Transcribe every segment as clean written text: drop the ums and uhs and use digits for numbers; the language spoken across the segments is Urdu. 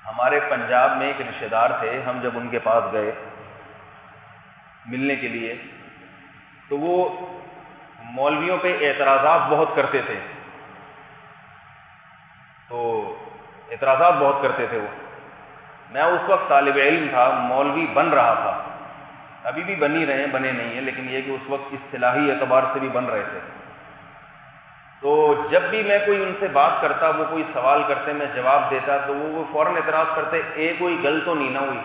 ہمارے پنجاب میں ایک رشتے دار تھے، ہم جب ان کے پاس گئے ملنے کے لیے تو وہ مولویوں پہ اعتراضات بہت کرتے تھے، وہ میں اس وقت طالب علم تھا، مولوی بن رہا تھا، ابھی بھی بنے نہیں ہیں، لیکن یہ کہ اس وقت اصطلاحی اعتبار سے بھی بن رہے تھے۔ تو جب بھی میں کوئی ان سے بات کرتا، وہ کوئی سوال کرتے، میں جواب دیتا تو وہ فوراً اعتراض کرتے، کوئی گل تو نہیں نہ ہوئی۔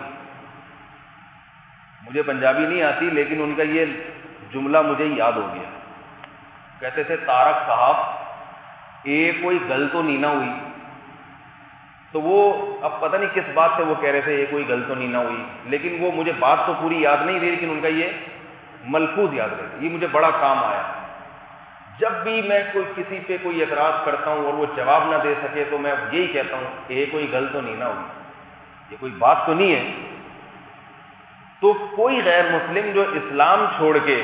مجھے پنجابی نہیں آتی، لیکن ان کا یہ جملہ مجھے یاد ہو گیا۔ کہتے تھے طارق صاحب کوئی گل تو نہیں نہ ہوئی۔ تو وہ اب پتہ نہیں کس بات سے وہ کہہ رہے تھے کوئی گل تو نہیں نہ ہوئی، لیکن وہ مجھے بات تو پوری یاد نہیں رہی، لیکن ان کا یہ ملفوظ یاد رہتا، یہ مجھے بڑا کام آیا۔ جب بھی میں کسی پہ کوئی اعتراض کرتا ہوں اور وہ جواب نہ دے سکے تو میں یہی کہتا ہوں کوئی گل تو نہیں نہ ہوئی، یہ کوئی بات تو نہیں ہے۔ تو کوئی غیر مسلم جو اسلام چھوڑ کے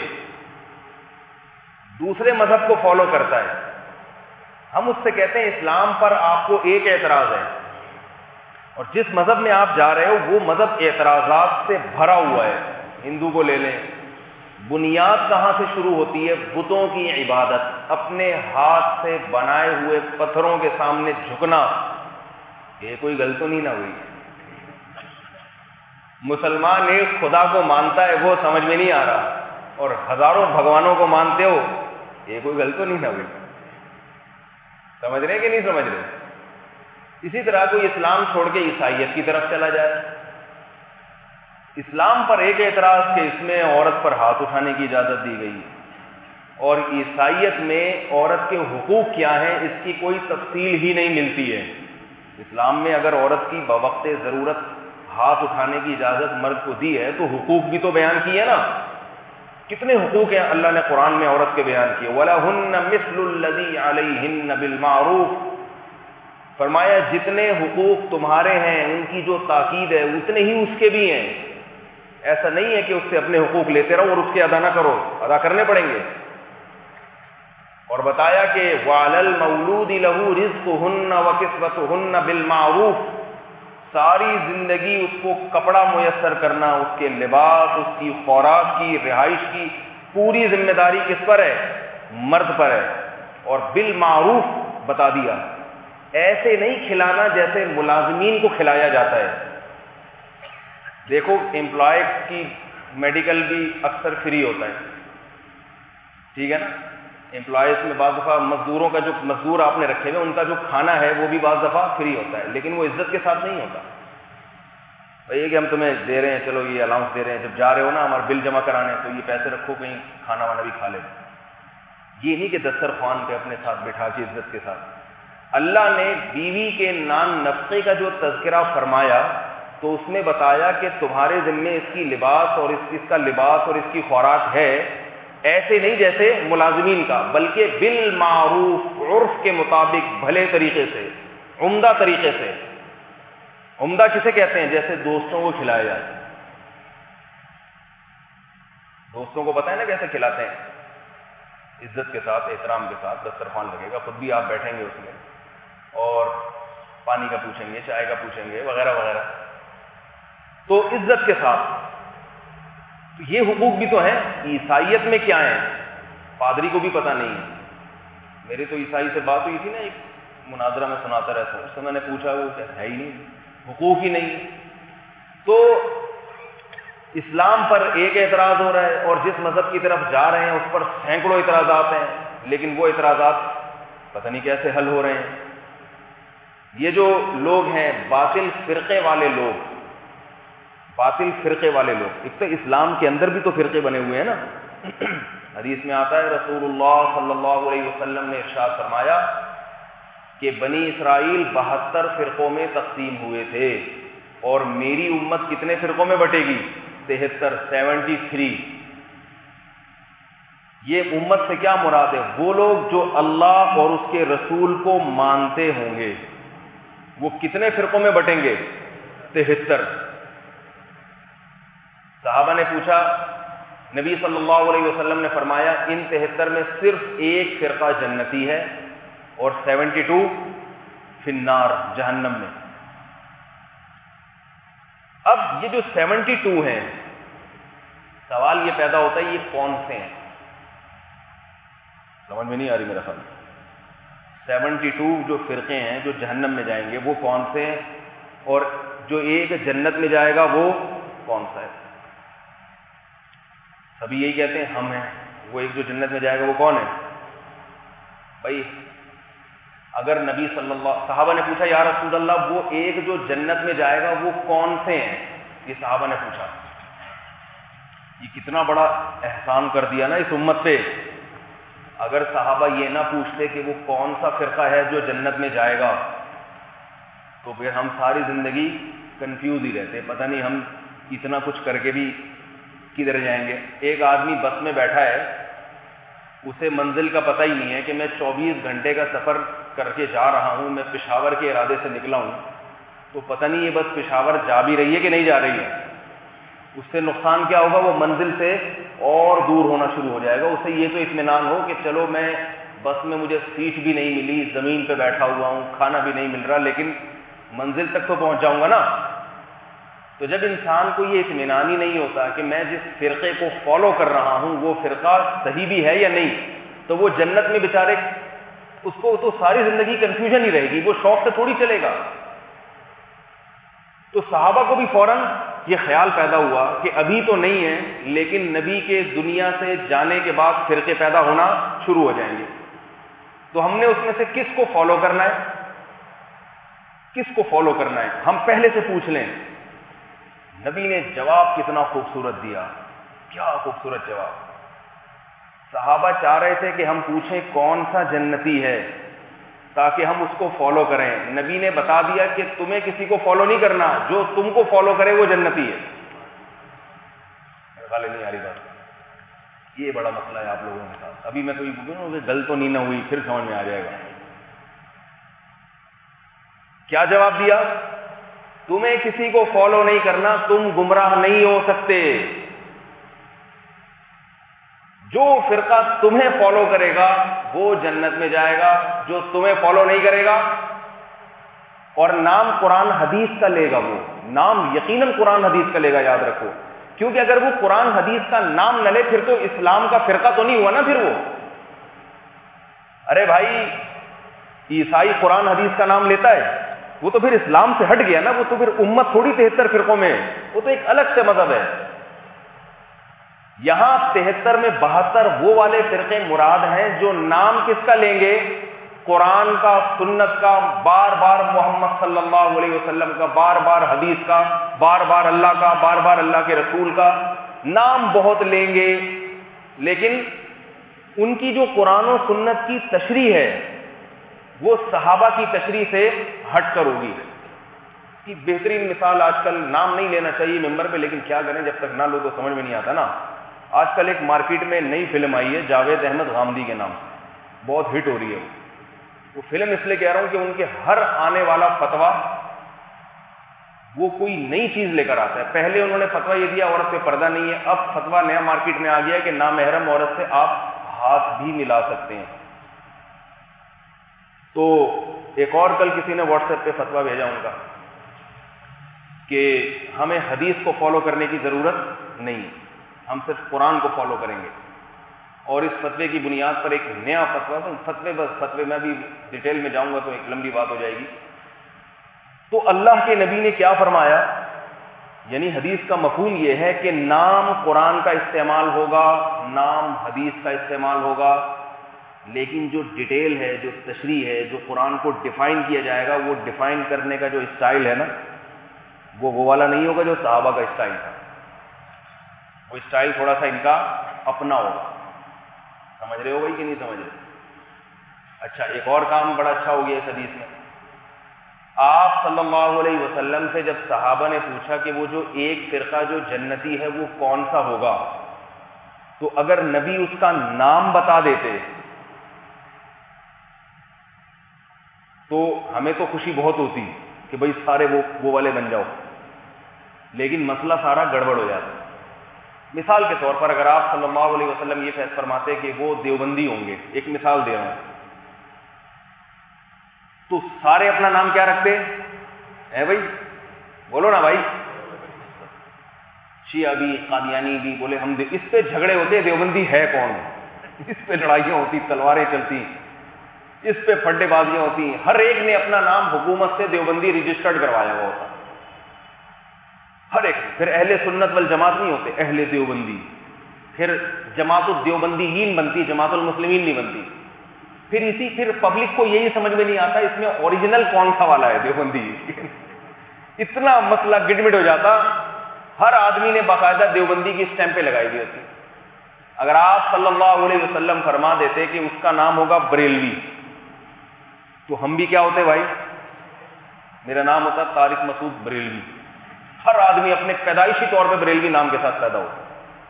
دوسرے مذہب کو فالو کرتا ہے، ہم اس سے کہتے ہیں اسلام پر آپ کو ایک اعتراض ہے، اور جس مذہب میں آپ جا رہے ہو وہ مذہب اعتراضات سے بھرا ہوا ہے۔ ہندو کو لے لیں، بنیاد کہاں سے شروع ہوتی ہے؟ بتوں کی عبادت، اپنے ہاتھ سے بنائے ہوئے پتھروں کے سامنے جھکنا، یہ کوئی گل تو نہیں نہ ہوئی۔ مسلمان ایک خدا کو مانتا ہے، وہ سمجھ میں نہیں آ رہا، اور ہزاروں بھگوانوں کو مانتے ہو، یہ کوئی گل تو نہیں نہ ہوئی۔ سمجھ رہے کہ نہیں سمجھ رہے؟ اسی طرح کوئی اسلام چھوڑ کے عیسائیت کی طرف چلا جائے، اسلام پر ایک اعتراض کہ اس میں عورت پر ہاتھ اٹھانے کی اجازت دی گئی ہے، اور عیسائیت میں عورت کے حقوق کیا ہیں اس کی کوئی تفصیل ہی نہیں ملتی ہے۔ اسلام میں اگر عورت کی بوقت ضرورت ہاتھ اٹھانے کی اجازت مرد کو دی ہے تو حقوق بھی تو بیان کیے نا۔ کتنے حقوق ہیں اللہ نے قرآن میں عورت کے بیان کیے، وَلَهُنَّ مِثْلُ الَّذِي عَلَيْهِنَّ بِالْمَعْرُوفِ، فرمایا جتنے حقوق تمہارے ہیں ان کی جو تاکید ہے اتنے ہی اس کے بھی ہیں۔ ایسا نہیں ہے کہ اس سے اپنے حقوق لیتے رہو اور اس کے ادا نہ کرو، ادا کرنے پڑیں گے۔ اور بتایا کہ وَعَلَى الْمَوْلُودِ لَهُ رِزْقُهُنَّ وَكِسْوَتُهُنَّ بِالْمَعْرُوفِ، ساری زندگی اس کو کپڑا میسر کرنا، اس کے لباس، اس کی خوراک کی، رہائش کی پوری ذمہ داری کس پر ہے؟ مرد پر ہے۔ اور بالمعروف بتا دیا، ایسے نہیں کھلانا جیسے ملازمین کو کھلایا جاتا ہے۔ دیکھو امپلائی کی میڈیکل بھی اکثر فری ہوتا ہے، ٹھیک ہے نا؟ امپلائیز میں بعض دفعہ مزدوروں کا جو مزدور آپ نے رکھے ہوئے ان کا جو کھانا ہے وہ بھی بعض دفعہ فری ہوتا ہے، لیکن وہ عزت کے ساتھ نہیں ہوتا۔ یہ کہ ہم تمہیں دے رہے ہیں، چلو یہ الاؤنس دے رہے ہیں، جب جا رہے ہو نا ہمارا بل جمع کرانے تو یہ پیسے رکھو، کہیں کھانا وانا بھی کھا لے۔ یہ نہیں کہ دسترخوان پہ اپنے ساتھ بٹھا کے عزت کے ساتھ۔ اللہ نے بیوی کے نان نفقے کا جو تذکرہ فرمایا تو اس میں بتایا کہ تمہارے ذمے اس کی لباس اور اس کا لباس اور اس کی خوراک ہے، ایسے نہیں جیسے ملازمین کا، بلکہ بالمعروف، عرف کے مطابق، بھلے طریقے سے، عمدہ طریقے سے۔ عمدہ کسے کہتے ہیں؟ جیسے دوستوں کو کھلایا جائے۔ دوستوں کو پتہ ہے نا کیسے کھلاتے ہیں؟ عزت کے ساتھ، احترام کے ساتھ، دسترخوان لگے گا، خود بھی آپ بیٹھیں گے اس میں، اور پانی کا پوچھیں گے، چائے کا پوچھیں گے، وغیرہ وغیرہ، تو عزت کے ساتھ۔ تو یہ حقوق بھی تو ہیں۔ عیسائیت میں کیا ہیں پادری کو بھی پتہ نہیں ہے۔ میری تو عیسائی سے بات ہوئی تھی نا، ایک مناظرہ میں سناتا رہتا ہوں، اس سے میں نے پوچھا، وہ کہتا ہے ہی نہیں، حقوق ہی نہیں۔ تو اسلام پر ایک اعتراض ہو رہا ہے اور جس مذہب کی طرف جا رہے ہیں اس پر سینکڑوں اعتراضات ہیں، لیکن وہ اعتراضات پتہ نہیں کیسے حل ہو رہے ہیں۔ یہ جو لوگ ہیں باطل فرقے والے لوگ، ایک تو اسلام کے اندر بھی تو فرقے بنے ہوئے ہیں نا۔ حدیث میں آتا ہے رسول اللہ صلی اللہ علیہ وسلم نے ارشاد فرمایا کہ بنی اسرائیل 72 فرقوں میں تقسیم ہوئے تھے، اور میری امت کتنے فرقوں میں بٹے گی؟ 73۔ یہ امت سے کیا مراد ہے؟ وہ لوگ جو اللہ اور اس کے رسول کو مانتے ہوں گے، وہ کتنے فرقوں میں بٹیں گے؟ 73۔ صحابہ نے پوچھا، نبی صلی اللہ علیہ وسلم نے فرمایا ان 73 میں صرف ایک فرقہ جنتی ہے اور 72 فی النار، جہنم میں۔ اب یہ جو 72 ہیں، سوال یہ پیدا ہوتا ہے یہ کون سے ہیں؟ سمجھ میں نہیں آ رہی میرا خیال۔ 72 جو فرقے ہیں جو جہنم میں جائیں گے وہ کون سے ہیں، اور جو ایک جنت میں جائے گا وہ کون سا ہے؟ سبھی یہی کہتے ہیں ہم ہیں، وہ ایک جو جنت میں جائے گا وہ کون ہے؟ بھائی اگر نبی صحابہ نے پوچھا یا رسول اللہ وہ ایک جو جنت میں جائے گا وہ کون سے ہیں، یہ صحابہ نے پوچھا، یہ کتنا بڑا احسان کر دیا نا اس امت پہ۔ اگر صحابہ یہ نہ پوچھتے کہ وہ کون سا فرقہ ہے جو جنت میں جائے گا تو پھر ہم ساری زندگی کنفیوز ہی رہتے، پتہ نہیں ہم اتنا کچھ کر کے بھی کدھر جائیں گے۔ ایک آدمی بس میں بیٹھا ہے، اسے منزل کا پتہ ہی نہیں ہے کہ میں 24 گھنٹے کا سفر کر کے جا رہا ہوں، میں پشاور کے ارادے سے نکلا ہوں، تو پتہ نہیں یہ بس پشاور جا بھی رہی ہے کہ نہیں جا رہی ہے۔ اس سے نقصان کیا ہوگا، وہ منزل سے اور دور ہونا شروع ہو جائے گا۔ اسے یہ تو اطمینان ہو کہ چلو میں بس میں مجھے سیٹ بھی نہیں ملی، زمین پہ بیٹھا ہوا ہوں، کھانا بھی نہیں مل رہا، لیکن منزل تک تو پہنچ جاؤں گا نا۔ تو جب انسان کو یہ اطمینان ہی نہیں ہوتا کہ میں جس فرقے کو فالو کر رہا ہوں وہ فرقہ صحیح بھی ہے یا نہیں، تو وہ جنت میں بیچارے اس کو تو ساری زندگی کنفیوژن ہی رہے گی، وہ شوق سے تھوڑی چلے گا۔ تو صحابہ کو بھی فوراً یہ خیال پیدا ہوا کہ ابھی تو نہیں ہے، لیکن نبی کے دنیا سے جانے کے بعد فرقے پیدا ہونا شروع ہو جائیں گے، تو ہم نے اس میں سے کس کو فالو کرنا ہے، کس کو فالو کرنا ہے، ہم پہلے سے پوچھ لیں۔ نبی نے جواب کتنا خوبصورت دیا، کیا خوبصورت جواب۔ صحابہ چاہ رہے تھے کہ ہم پوچھیں کون سا جنتی ہے تاکہ ہم اس کو فالو کریں۔ نبی نے بتا دیا کہ تمہیں کسی کو فالو نہیں کرنا، جو تم کو فالو کرے وہ جنتی ہے۔ غالب نہیں آ رہی بات، یہ بڑا مسئلہ ہے آپ لوگوں کے ساتھ۔ ابھی میں تو یہ بولوں کہ غلط تو نہیں نہ ہوئی، پھر سمجھ میں آ جائے گا۔ کیا جواب دیا؟ تمہیں کسی کو فالو نہیں کرنا، تم گمراہ نہیں ہو سکتے۔ جو فرقہ تمہیں فالو کرے گا وہ جنت میں جائے گا، جو تمہیں فالو نہیں کرے گا، اور نام قرآن حدیث کا لے گا، وہ نام یقیناً قرآن حدیث کا لے گا، یاد رکھو، کیونکہ اگر وہ قرآن حدیث کا نام نہ لے پھر تو اسلام کا فرقہ تو نہیں ہوا نا پھر وہ۔ ارے بھائی عیسائی قرآن حدیث کا نام لیتا ہے، وہ تو پھر اسلام سے ہٹ گیا نا، وہ تو پھر امت تھوڑی 73 فرقوں میں، وہ تو ایک الگ سے مذہب ہے۔ یہاں 73 میں 72 وہ والے فرقے مراد ہیں جو نام کس کا لیں گے، قرآن کا، سنت کا، بار بار محمد صلی اللہ علیہ وسلم کا، بار بار حدیث کا، بار بار اللہ کا، بار بار اللہ کے رسول کا نام بہت لیں گے، لیکن ان کی جو قرآن و سنت کی تشریح ہے وہ صحابہ کی تشریح سے ہٹ کر ہوگی۔ کی بہترین مثال آج کل، نام نہیں لینا چاہیے ممبر پہ لیکن کیا کریں، جب تک نہ لو تو سمجھ میں نہیں آتا نا۔ آج کل ایک مارکیٹ میں نئی فلم آئی ہے جاوید احمد غامدی کے نام سے، بہت ہٹ ہو رہی ہے وہ فلم، اس لیے کہہ رہا ہوں کہ ان کے ہر آنے والا فتویٰ وہ کوئی نئی چیز لے کر آتا ہے۔ پہلے انہوں نے فتویٰ یہ دیا عورت پہ پردہ نہیں ہے، اب فتویٰ نیا مارکیٹ میں آ گیا ہے کہ نامحرم عورت سے آپ ہاتھ بھی ملا سکتے ہیں۔ تو ایک اور کل کسی نے واٹس ایپ پہ فتویٰ بھیجا ان کا کہ ہمیں حدیث کو فالو کرنے کی ضرورت نہیں، ہم صرف قرآن کو فالو کریں گے، اور اس فتوے کی بنیاد پر ایک نیا فتویٰ، فتوے میں بھی ڈیٹیل میں جاؤں گا تو ایک لمبی بات ہو جائے گی۔ تو اللہ کے نبی نے کیا فرمایا، یعنی حدیث کا مفہوم یہ ہے کہ نام قرآن کا استعمال ہوگا، نام حدیث کا استعمال ہوگا، لیکن جو ڈیٹیل ہے، جو تشریح ہے، جو قرآن کو ڈیفائن کیا جائے گا، وہ ڈیفائن کرنے کا جو اسٹائل ہے نا، وہ والا نہیں ہوگا جو صحابہ کا اسٹائل تھا۔ وہ اسٹائل تھوڑا سا ان کا اپنا ہوگا۔ سمجھ رہے ہو بھائی کہ نہیں سمجھ رہے؟ اچھا، ایک اور کام بڑا اچھا ہو گیا اس حدیث میں، آپ صلی اللہ علیہ وسلم سے جب صحابہ نے پوچھا کہ وہ جو ایک فرقہ جو جنتی ہے وہ کون سا ہوگا، تو اگر نبی اس کا نام بتا دیتے تو ہمیں تو خوشی بہت ہوتی کہ بھئی سارے وہ والے بن جاؤ، لیکن مسئلہ سارا گڑبڑ ہو جاتا۔ مثال کے طور پر اگر آپ صلی اللہ علیہ وسلم یہ فیصلہ فرماتے کہ وہ دیوبندی ہوں گے، ایک مثال دے رہا ہوں، تو سارے اپنا نام کیا رکھتے ہیں بھائی؟ بولو نا بھائی، شیعہ بھی قادیانی بھی بولے ہم اس پہ جھگڑے ہوتے دیوبندی ہے کون، اس پہ لڑائیاں ہوتی، تلواریں چلتی، اس پہ پھڈے بازیاں ہوتی، ہر ایک نے اپنا نام حکومت سے دیوبندی رجسٹرڈ کروایا ہوا ہوتا، ہر ایک۔ پھر اہل سنت والجماعت نہیں ہوتے، اہل دیوبندی، پھر جماعت الدیوبندیین بنتی، جماعت المسلمین نہیں بنتی۔ پھر پبلک کو یہی سمجھ میں نہیں آتا اس میں اوریجنل کون سا والا ہے دیوبندی اتنا مسئلہ گڑمڑ ہو جاتا۔ ہر آدمی نے باقاعدہ دیوبندی کی اسٹیمپیں لگائی ہوئی ہوتی۔ اگر آپ صلی اللہ علیہ وسلم فرما دیتے کہ اس کا نام ہوگا بریلوی، تو ہم بھی کیا ہوتے بھائی؟ میرا نام ہوتا طارق مسعود بریلوی، ہر آدمی اپنے پیدائشی طور پہ بریلوی نام کے ساتھ پیدا ہوتا،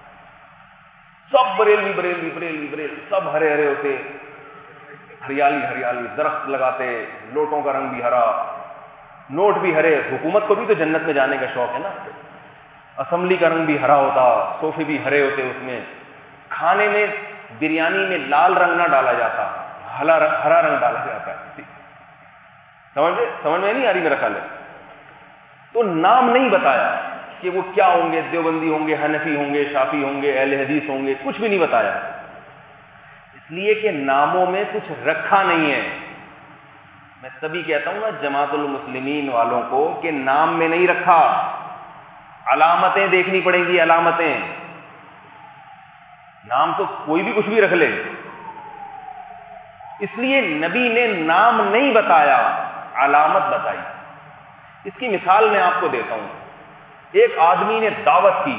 سب بریلوی بریلوی بریلوی بریلوی، سب ہرے ہرے ہوتے، ہریالی ہریالی، درخت لگاتے، لوٹوں کا رنگ بھی ہرا، نوٹ بھی ہرے۔ حکومت کو بھی تو جنت میں جانے کا شوق ہے نا، اسمبلی کا رنگ بھی ہرا ہوتا، صوفے بھی ہرے ہوتے، اس میں کھانے میں بریانی میں لال رنگ نہ ڈالا جاتا، ہرا رنگ ڈالا جاتا ہے۔ سمجھ میں نہیں آ رہی میرا خیال ہے؟ تو نام نہیں بتایا کہ وہ کیا ہوں گے، دیوبندی ہوں گے، حنفی ہوں گے، شافعی ہوں گے، اہل حدیث ہوں گے، کچھ بھی نہیں بتایا، اس لیے کہ ناموں میں کچھ رکھا نہیں ہے۔ میں تبھی کہتا ہوں نا جماعت المسلمین والوں کو کہ نام میں نہیں رکھا، علامتیں دیکھنی پڑیں گی، علامتیں۔ نام تو کوئی بھی کچھ بھی رکھ لے، اس لیے نبی نے نام نہیں بتایا، علامت بتائی۔ اس کی مثال میں آپ کو دیتا ہوں۔ ایک آدمی نے دعوت کی،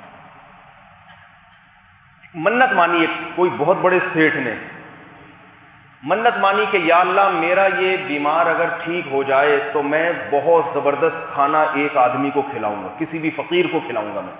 منت مانی، کوئی بہت بڑے سیٹھ نے منت مانی کہ یا اللہ میرا یہ بیمار اگر ٹھیک ہو جائے تو میں بہت زبردست کھانا ایک آدمی کو کھلاؤں گا، کسی بھی فقیر کو کھلاؤں گا میں۔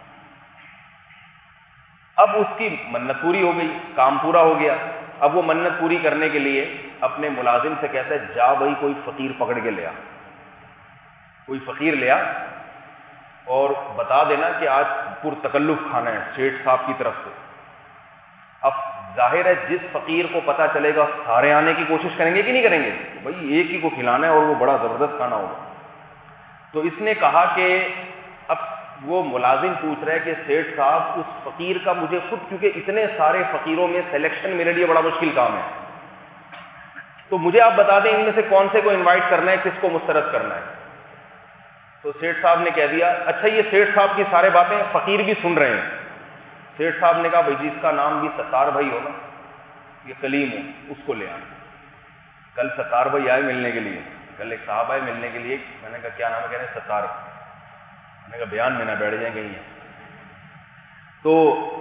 اب اس کی منت پوری ہو گئی، کام پورا ہو گیا۔ اب وہ منت پوری کرنے کے لیے اپنے ملازم سے کہتا ہے جا بھائی کوئی فقیر پکڑ کے لیا، کوئی فقیر لیا اور بتا دینا کہ آج پرتکلف کھانا ہے سیٹھ صاحب کی طرف سے۔ اب ظاہر ہے جس فقیر کو پتا چلے گا سارے آنے کی کوشش کریں گے کہ نہیں کریں گے، بھائی ایک ہی کو کھلانا ہے اور وہ بڑا زبردست کھانا ہوگا۔ تو اس نے کہا کہ اب وہ ملازم پوچھ رہا ہے کہ سیٹھ صاحب اس فقیر کا مجھے خود، کیونکہ اتنے سارے فقیروں میں سلیکشن میرے لیے بڑا مشکل کام ہے، تو مجھے آپ بتا دیں ان میں سے کون سے کو انوائٹ کرنا ہے، کس کو مسترد کرنا ہے۔ تو سیٹھ صاحب نے کہہ دیا اچھا یہ سیٹھ صاحب کی سارے باتیں فقیر بھی سن رہے ہیں۔ سیٹھ صاحب نے کہا بھائی جی اس کا نام بھی ستار بھائی ہوگا، یہ کلیم ہو، اس کو لے آنا۔ کل ستار بھائی آئے ملنے کے لیے، کل ایک صاحب آئے ملنے کے لیے، میں نے کہا کیا نام ہے؟ کہہ رہے ہیں ستار۔ میں نے کہا بیان میں نہ بیٹھ جائیں کہیں ہے۔ تو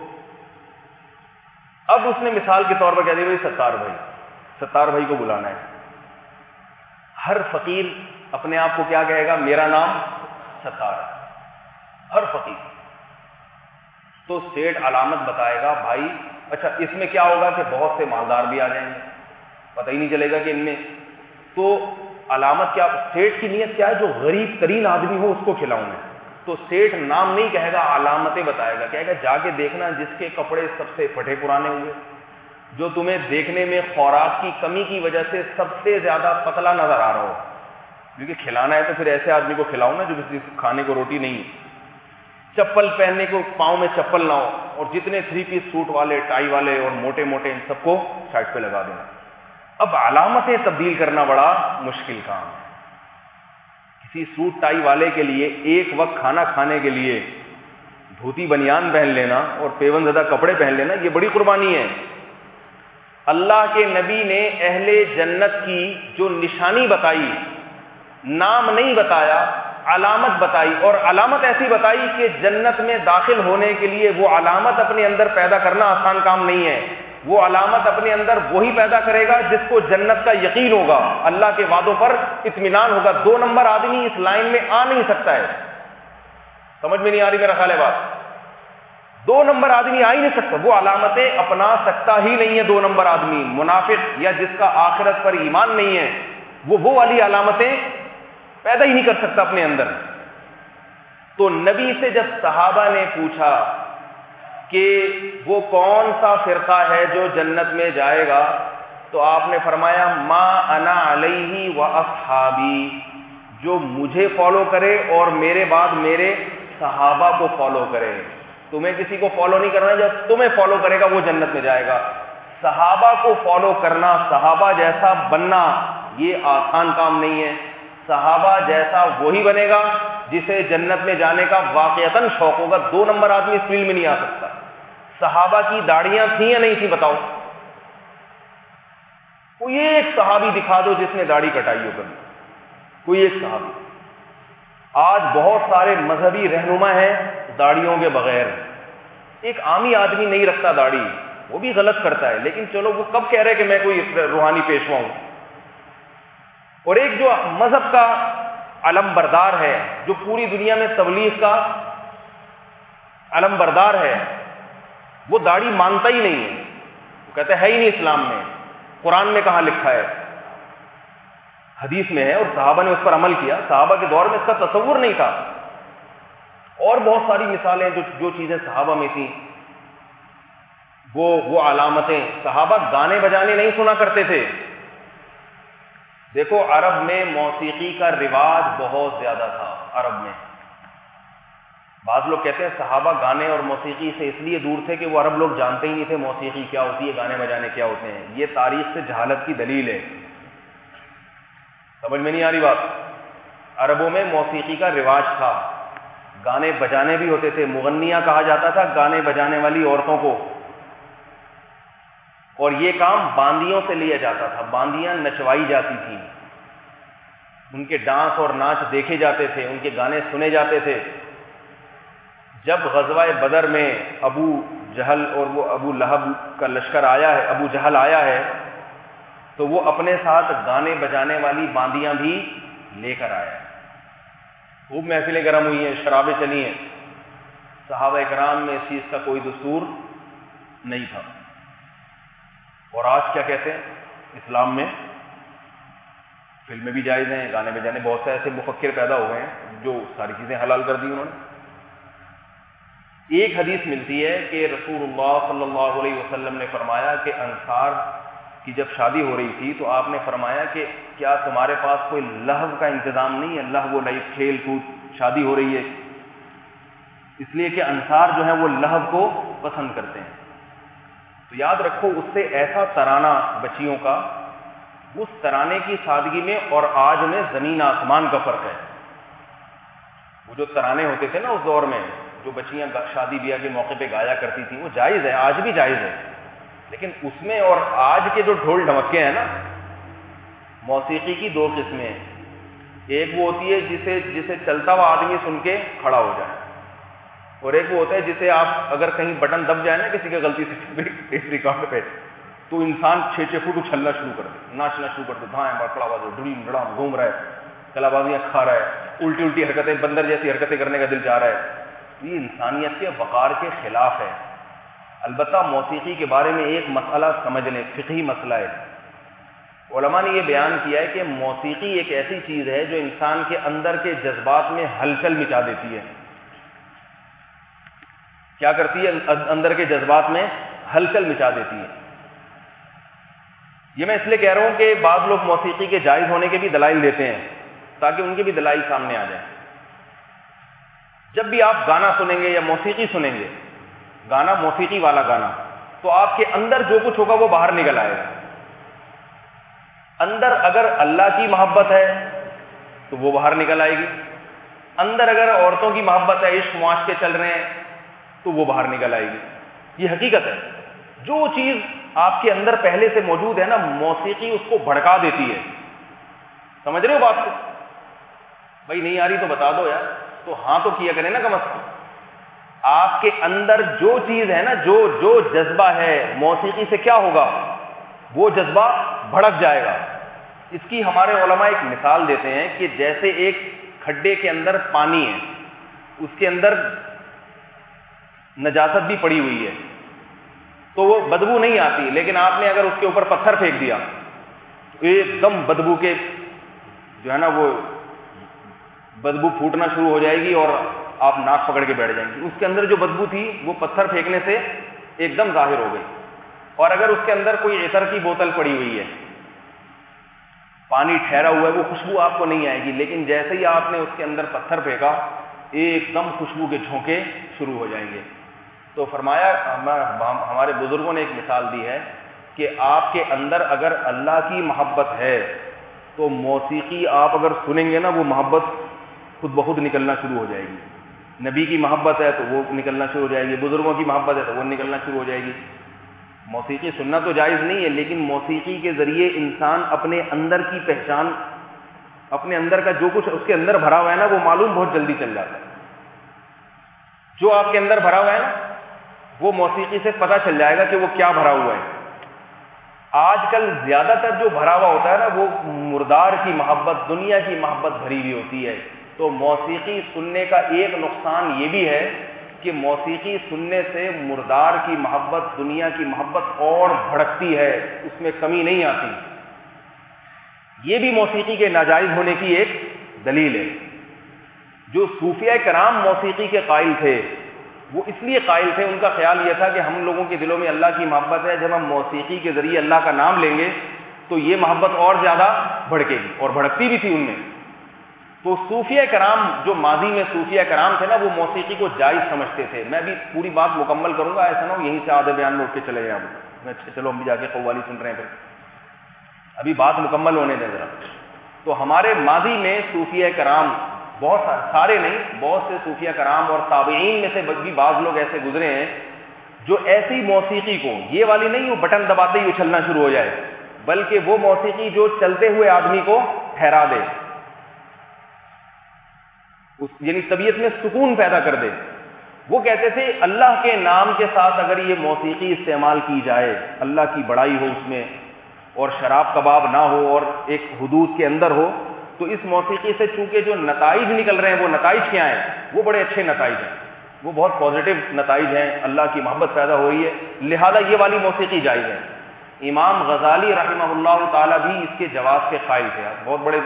اب اس نے مثال کے طور پر کہہ دیا بھائی ستار بھائی، ستار بھائی کو بلانا ہے۔ ہر فقیر اپنے آپ کو کیا کہے گا؟ میرا نام ستار ہے، ہر فقیر۔ تو سیٹھ علامت بتائے گا بھائی اچھا اس میں کیا ہوگا کہ بہت سے مالدار بھی آ جائیں گے، پتہ ہی نہیں چلے گا کہ ان میں، تو علامت کیا؟ سیٹھ کی نیت کیا ہے؟ جو غریب ترین آدمی ہو اس کو کھلاؤں میں۔ تو سیٹھ نام نہیں کہے گا، علامتیں بتائے گا، کہے گا جا کے دیکھنا جس کے کپڑے سب سے پھٹے پرانے ہوئے، جو تمہیں دیکھنے میں خوراک کی کمی کی وجہ سے سب سے زیادہ پتلا نظر آ رہا ہو، کیونکہ کھلانا ہے تو پھر ایسے آدمی کو کھلاؤں نا جو کسی کھانے کو روٹی نہیں، چپل پہننے کو پاؤں میں چپل نہ ہو، اور جتنے 3 پیس سوٹ والے، ٹائی والے اور موٹے موٹے ان سب کو سائڈ پہ لگا دینا۔ اب علامتیں تبدیل کرنا بڑا مشکل کام ہے۔ کسی سوٹ ٹائی والے کے لیے ایک وقت کھانا کھانے کے لیے دھوتی بنیان پہن لینا اور پیون زدہ کپڑے پہن لینا یہ بڑی قربانی ہے۔ اللہ کے نبی نے اہل جنت کی جو نشانی بتائی، نام نہیں بتایا، علامت بتائی، اور علامت ایسی بتائی کہ جنت میں داخل ہونے کے لیے وہ علامت اپنے اندر پیدا کرنا آسان کام نہیں ہے۔ وہ علامت اپنے اندر وہی پیدا کرے گا جس کو جنت کا یقین ہوگا، اللہ کے وعدوں پر اطمینان ہوگا۔ 2 نمبر آدمی اس لائن میں آ نہیں سکتا ہے۔ سمجھ میں نہیں آ رہی میرا خیال ہے بات؟ 2 نمبر آدمی آ ہی نہیں سکتا، وہ علامتیں اپنا سکتا ہی نہیں ہے 2 نمبر آدمی۔ منافق یا جس کا آخرت پر ایمان نہیں ہے وہ والی علامتیں پیدا ہی نہیں کر سکتا اپنے اندر۔ تو نبی سے جب صحابہ نے پوچھا کہ وہ کون سا فرقہ ہے جو جنت میں جائے گا، تو آپ نے فرمایا ما انا علیہ و اصحابی، جو مجھے فالو کرے اور میرے بعد میرے صحابہ کو فالو کرے. تمہیں کسی کو فالو نہیں کرنا, جب تمہیں فالو کرے گا وہ جنت میں جائے گا. صحابہ کو فالو کرنا, صحابہ جیسا بننا, یہ آسان کام نہیں ہے. صحابہ جیسا وہی بنے گا جسے جنت میں جانے کا واقعتاً شوق ہوگا. 2 نمبر آدمی اس فیلڈ میں نہیں آ سکتا. صحابہ کی داڑیاں تھیں یا نہیں تھی بتاؤ؟ کوئی ایک صحابی دکھا دو جس نے داڑھی کٹائی ہو کبھی, کوئی ایک صحابی. آج بہت سارے مذہبی رہنما ہیں داڑھیوں کے بغیر. ایک عامی آدمی نہیں رکھتا داڑھی, وہ بھی غلط کرتا ہے, لیکن چلو وہ کب کہہ رہے کہ میں کوئی روحانی پیشوا ہوں. اور ایک جو مذہب کا علم بردار ہے, جو پوری دنیا میں تبلیغ کا علم بردار ہے, وہ داڑھی مانتا ہی نہیں ہے. وہ کہتا ہے ہی نہیں اسلام میں. قرآن میں کہاں لکھا ہے؟ حدیث میں ہے, اور صحابہ نے اس پر عمل کیا. صحابہ کے دور میں اس کا تصور نہیں تھا. اور بہت ساری مثالیں جو چیزیں صحابہ میں تھیں, وہ علامتیں. صحابہ گانے بجانے نہیں سنا کرتے تھے. دیکھو عرب میں موسیقی کا رواج بہت زیادہ تھا. عرب میں بعض لوگ کہتے ہیں صحابہ گانے اور موسیقی سے اس لیے دور تھے کہ وہ عرب لوگ جانتے ہی نہیں تھے موسیقی کیا ہوتی ہے, گانے بجانے کیا ہوتے ہیں. یہ تاریخ سے جہالت کی دلیل ہے. سمجھ میں نہیں آ رہی بات؟ عربوں میں موسیقی کا رواج تھا, گانے بجانے بھی ہوتے تھے. مغنیہ کہا جاتا تھا گانے بجانے والی عورتوں کو, اور یہ کام باندیوں سے لیا جاتا تھا. باندیاں نچوائی جاتی تھیں, ان کے ڈانس اور ناچ دیکھے جاتے تھے, ان کے گانے سنے جاتے تھے. جب غزوہ بدر میں ابو جہل اور وہ ابو لہب کا لشکر آیا ہے, ابو جہل آیا ہے, تو وہ اپنے ساتھ گانے بجانے والی باندیاں بھی لے کر آیا ہے. خوب محفلیں گرم ہوئی ہیں, شرابیں چلی ہیں. صحابہ کرام میں اس چیز کا کوئی دستور نہیں تھا. اور آج کیا کہتے ہیں اسلام میں فلمیں بھی جائز ہیں, گانے بجانے. بہت سے ایسے مفکر پیدا ہو گئے ہیں جو ساری چیزیں حلال کر دی انہوں نے. ایک حدیث ملتی ہے کہ رسول اللہ صلی اللہ علیہ وسلم نے فرمایا کہ انصار کی جب شادی ہو رہی تھی تو آپ نے فرمایا کہ کیا تمہارے پاس کوئی لہو کا انتظام نہیں ہے؟ لہو لعب, کھیل کود, شادی ہو رہی ہے. اس لیے کہ انصار جو ہیں وہ لہو کو پسند کرتے ہیں. تو یاد رکھو اس سے ایسا ترانہ بچیوں کا, اس ترانے کی سادگی میں اور آج میں زمین آسمان کا فرق ہے. وہ جو ترانے ہوتے تھے نا اس دور میں, جو بچیاں شادی بیاہ کے موقع پہ گایا کرتی تھیں, وہ جائز ہے, آج بھی جائز ہے. لیکن اس میں اور آج کے جو ڈھول ڈھمکے ہیں نا, موسیقی کی 2 قسمیں ہیں. ایک وہ ہوتی ہے جسے چلتا ہوا آدمی سن کے کھڑا ہو جائے, اور ایک وہ ہوتا ہے جسے آپ اگر کہیں بٹن دب جائے نا کسی کے غلطی سے اس ریکارڈ پہ, تو انسان 6 فٹ اچھلنا شروع کر دے, ناچنا شروع کر دے, دھائیں بڑکڑا بازو ڈریم ڈڑام گھوم رہا ہے, کلا بازیاں کھا رہا ہے, الٹی حرکتیں, بندر جیسی حرکتیں کرنے کا دل چاہ رہا ہے. یہ انسانیت کے وقار کے خلاف ہے. البتہ موسیقی کے بارے میں ایک مسئلہ سمجھ لیں, فقہی مسئلہ ہے. علماء نے یہ بیان کیا ہے کہ موسیقی ایک ایسی چیز ہے جو انسان کے اندر کے جذبات میں ہلچل مچا دیتی ہے. کیا کرتی ہے؟ اندر کے جذبات میں ہلچل مچا دیتی ہے. یہ میں اس لیے کہہ رہا ہوں کہ بعض لوگ موسیقی کے جائز ہونے کے بھی دلائل دیتے ہیں تاکہ ان کے بھی دلائل سامنے آ جائیں. جب بھی آپ گانا سنیں گے یا موسیقی سنیں گے, گانا موسیقی والا گانا, تو آپ کے اندر جو کچھ ہوگا وہ باہر نکل آئے گا. اندر اگر اللہ کی محبت ہے تو وہ باہر نکل آئے گی. اندر اگر عورتوں کی محبت ہے, عشق معاشقے چل رہے ہیں, تو وہ باہر نکل آئے گی. یہ حقیقت ہے. جو چیز آپ کے اندر پہلے سے موجود ہے نا, موسیقی اس کو بھڑکا دیتی ہے. سمجھ رہے ہو بات کو؟ بھائی نہیں آ رہی تو بتا دو یار, تو ہاں تو کیا کریں نا کم از کم. آپ کے اندر جو چیز ہے نا, جو جذبہ ہے, موسیقی سے کیا ہوگا؟ وہ جذبہ بھڑک جائے گا. اس کی ہمارے علماء ایک مثال دیتے ہیں کہ جیسے ایک کھڈے کے اندر پانی ہے, اس کے اندر نجاست بھی پڑی ہوئی ہے, تو وہ بدبو نہیں آتی, لیکن آپ نے اگر اس کے اوپر پتھر پھینک دیا تو ایک دم بدبو کے جو ہے نا وہ بدبو پھوٹنا شروع ہو جائے گی اور آپ ناک پکڑ کے بیٹھ جائیں گے. اس کے اندر جو بدبو تھی وہ پتھر پھینکنے سے ایک دم ظاہر ہو گئی. اور اگر اس کے اندر کوئی عطر کی بوتل پڑی ہوئی ہے, پانی ٹھہرا ہوا ہے, وہ خوشبو آپ کو نہیں آئے گی. لیکن جیسے ہی آپ نے اس کے اندر پتھر پھینکا ایک دم خوشبو کے جھونکے شروع ہو جائیں گے. تو فرمایا ہمارے بزرگوں نے ایک مثال دی ہے کہ آپ کے اندر اگر اللہ کی محبت ہے تو موسیقی آپ اگر سنیں گے نا وہ محبت خود بخود نکلنا شروع ہو جائے گی. نبی کی محبت ہے تو وہ نکلنا شروع ہو جائے گی, بزرگوں کی محبت ہے تو وہ نکلنا شروع ہو جائے گی. موسیقی سننا تو جائز نہیں ہے, لیکن موسیقی کے ذریعے انسان اپنے اندر کی پہچان, اپنے اندر کا جو کچھ اس کے اندر بھرا ہوا ہے نا وہ معلوم بہت جلدی چل جاتا ہے. جو آپ کے اندر بھرا ہوا ہے نا وہ موسیقی سے پتہ چل جائے گا کہ وہ کیا بھرا ہوا ہے. آج کل زیادہ تر جو بھرا ہوا ہوتا ہے نا وہ مردار کی محبت, دنیا کی محبت بھری ہوئی ہوتی ہے. تو موسیقی سننے کا ایک نقصان یہ بھی ہے کہ موسیقی سننے سے مردار کی محبت, دنیا کی محبت اور بھڑکتی ہے, اس میں کمی نہیں آتی. یہ بھی موسیقی کے ناجائز ہونے کی ایک دلیل ہے. جو صوفیہ کرام موسیقی کے قائل تھے وہ اس لیے قائل تھے, ان کا خیال یہ تھا کہ ہم لوگوں کے دلوں میں اللہ کی محبت ہے, جب ہم موسیقی کے ذریعے اللہ کا نام لیں گے تو یہ محبت اور زیادہ بھڑکے گی, اور بھڑکتی بھی تھی ان میں. تو صوفیہ کرام جو ماضی میں صوفیہ کرام تھے نا وہ موسیقی کو جائز سمجھتے تھے. میں بھی پوری بات مکمل کروں گا, ایسا نہ ہو یہیں سے آدھے بیان میں اٹھ کے چلے جائیں. چلو ہم بھی جا کے قوالی سن رہے ہیں, پھر ابھی بات مکمل ہونے دیں ذرا. تو ہمارے ماضی میں صوفیہ کرام بہت سارے نہیں, بہت سے صوفیہ کرام اور تابعین میں سے بھی بعض لوگ ایسے گزرے ہیں جو ایسی موسیقی کو, یہ والی نہیں وہ بٹن دباتے ہی اچھلنا شروع ہو جائے, بلکہ وہ موسیقی جو چلتے ہوئے آدمی کو ٹھہرا دے, یعنی طبیعت میں سکون پیدا کر دے. وہ کہتے تھے اللہ کے نام کے ساتھ اگر یہ موسیقی استعمال کی جائے, اللہ کی بڑائی ہو اس میں, اور شراب کباب نہ ہو, اور ایک حدود کے اندر ہو, تو اس موسیقی سے چونکہ جو نتائج نکل رہے ہیں وہ نتائج کیا ہیں, وہ بڑے اچھے نتائج ہیں, وہ بہت پازیٹیو نتائج ہیں, اللہ کی محبت پیدا ہو رہی ہے, لہذا یہ والی موسیقی جائز ہے. امام غزالی رحمہ اللہ تعالیٰ بھی اس کے جواز کے قائل تھے, بہت بڑے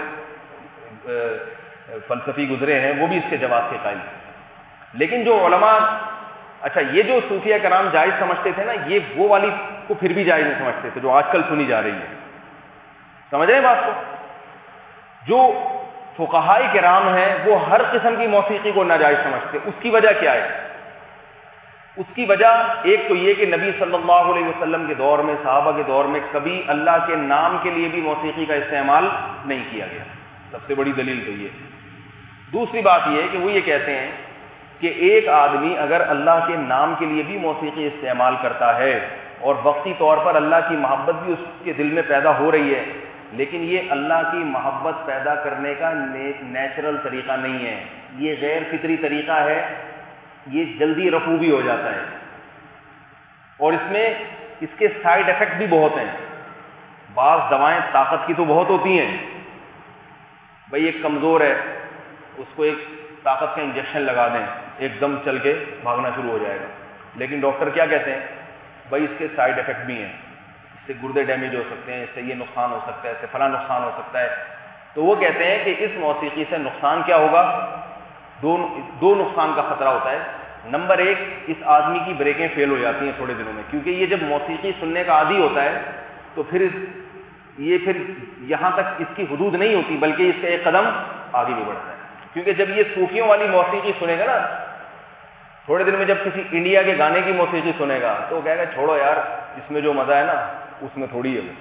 فلسفی گزرے ہیں, وہ بھی اس کے جواز کے قائل تھے. لیکن جو علماء, اچھا یہ جو صوفیہ کرام جائز سمجھتے تھے نا, یہ وہ والی کو پھر بھی جائز نہیں سمجھتے تھے جو آج کل سنی جا رہی ہے. سمجھ رہے ہیں بات کو؟ جو فقہائے کرام ہیں وہ ہر قسم کی موسیقی کو ناجائز سمجھتے. اس کی وجہ کیا ہے؟ اس کی وجہ ایک تو یہ کہ نبی صلی اللہ علیہ وسلم کے دور میں, صحابہ کے دور میں کبھی اللہ کے نام کے لیے بھی موسیقی کا استعمال نہیں کیا گیا, سب سے بڑی دلیل تو یہ. دوسری بات یہ ہے کہ وہ یہ کہتے ہیں کہ ایک آدمی اگر اللہ کے نام کے لیے بھی موسیقی استعمال کرتا ہے اور وقتی طور پر اللہ کی محبت بھی اس کے دل میں پیدا ہو رہی ہے, لیکن یہ اللہ کی محبت پیدا کرنے کا نیچرل طریقہ نہیں ہے, یہ غیر فطری طریقہ ہے, یہ جلدی رفو بھی ہو جاتا ہے, اور اس میں اس کے سائیڈ ایفیکٹ بھی بہت ہیں. بعض دوائیں طاقت کی تو بہت ہوتی ہیں, بھئی ایک کمزور ہے اس کو ایک طاقت کا انجیکشن لگا دیں, ایک دم چل کے بھاگنا شروع ہو جائے گا. لیکن ڈاکٹر کیا کہتے ہیں, بھائی اس کے سائیڈ ایفیکٹ بھی ہیں, اس سے گردے ڈیمیج ہو سکتے ہیں, اس سے یہ نقصان ہو سکتا ہے, اس سے فلاں نقصان ہو سکتا ہے. تو وہ کہتے ہیں کہ اس موسیقی سے نقصان کیا ہوگا, دو نقصان کا خطرہ ہوتا ہے. نمبر ایک, اس آدمی کی بریکیں فیل ہو جاتی ہیں تھوڑے دنوں میں, کیونکہ یہ جب موسیقی سننے کا عادی ہوتا ہے تو پھر یہاں تک اس کی حدود نہیں ہوتی, بلکہ اس کا ایک قدم آگے بھی بڑھتا ہے. کیونکہ جب یہ صوفیوں والی موسیقی سنے گا نا, تھوڑے دن میں جب کسی انڈیا کے گانے کی موسیقی سنے گا تو وہ کہے گا چھوڑو یار, اس میں جو مزہ ہے نا اس میں تھوڑی ہے, وہ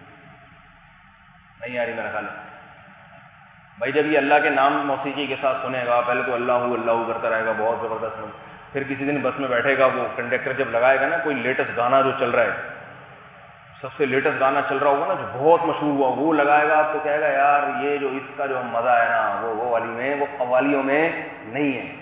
نہیں آ رہی میرا خیال ہے. بھائی جب یہ اللہ کے نام موسیقی کے ساتھ سنے گا, پہلے تو اللہ اللہ کرتا رہے گا بہت زبردست, پھر کسی دن بس میں بیٹھے گا, وہ کنڈکٹر جب لگائے گا نا کوئی لیٹسٹ گانا جو چل رہا ہے, سب سے لیٹسٹ گانا چل رہا ہوگا نا جو بہت مشہور ہوا, وہ لگائے گا, تو کہے گا یار یہ جو اس کا جو مزہ ہے نا وہ والی میں, وہ قوالیوں میں نہیں ہے.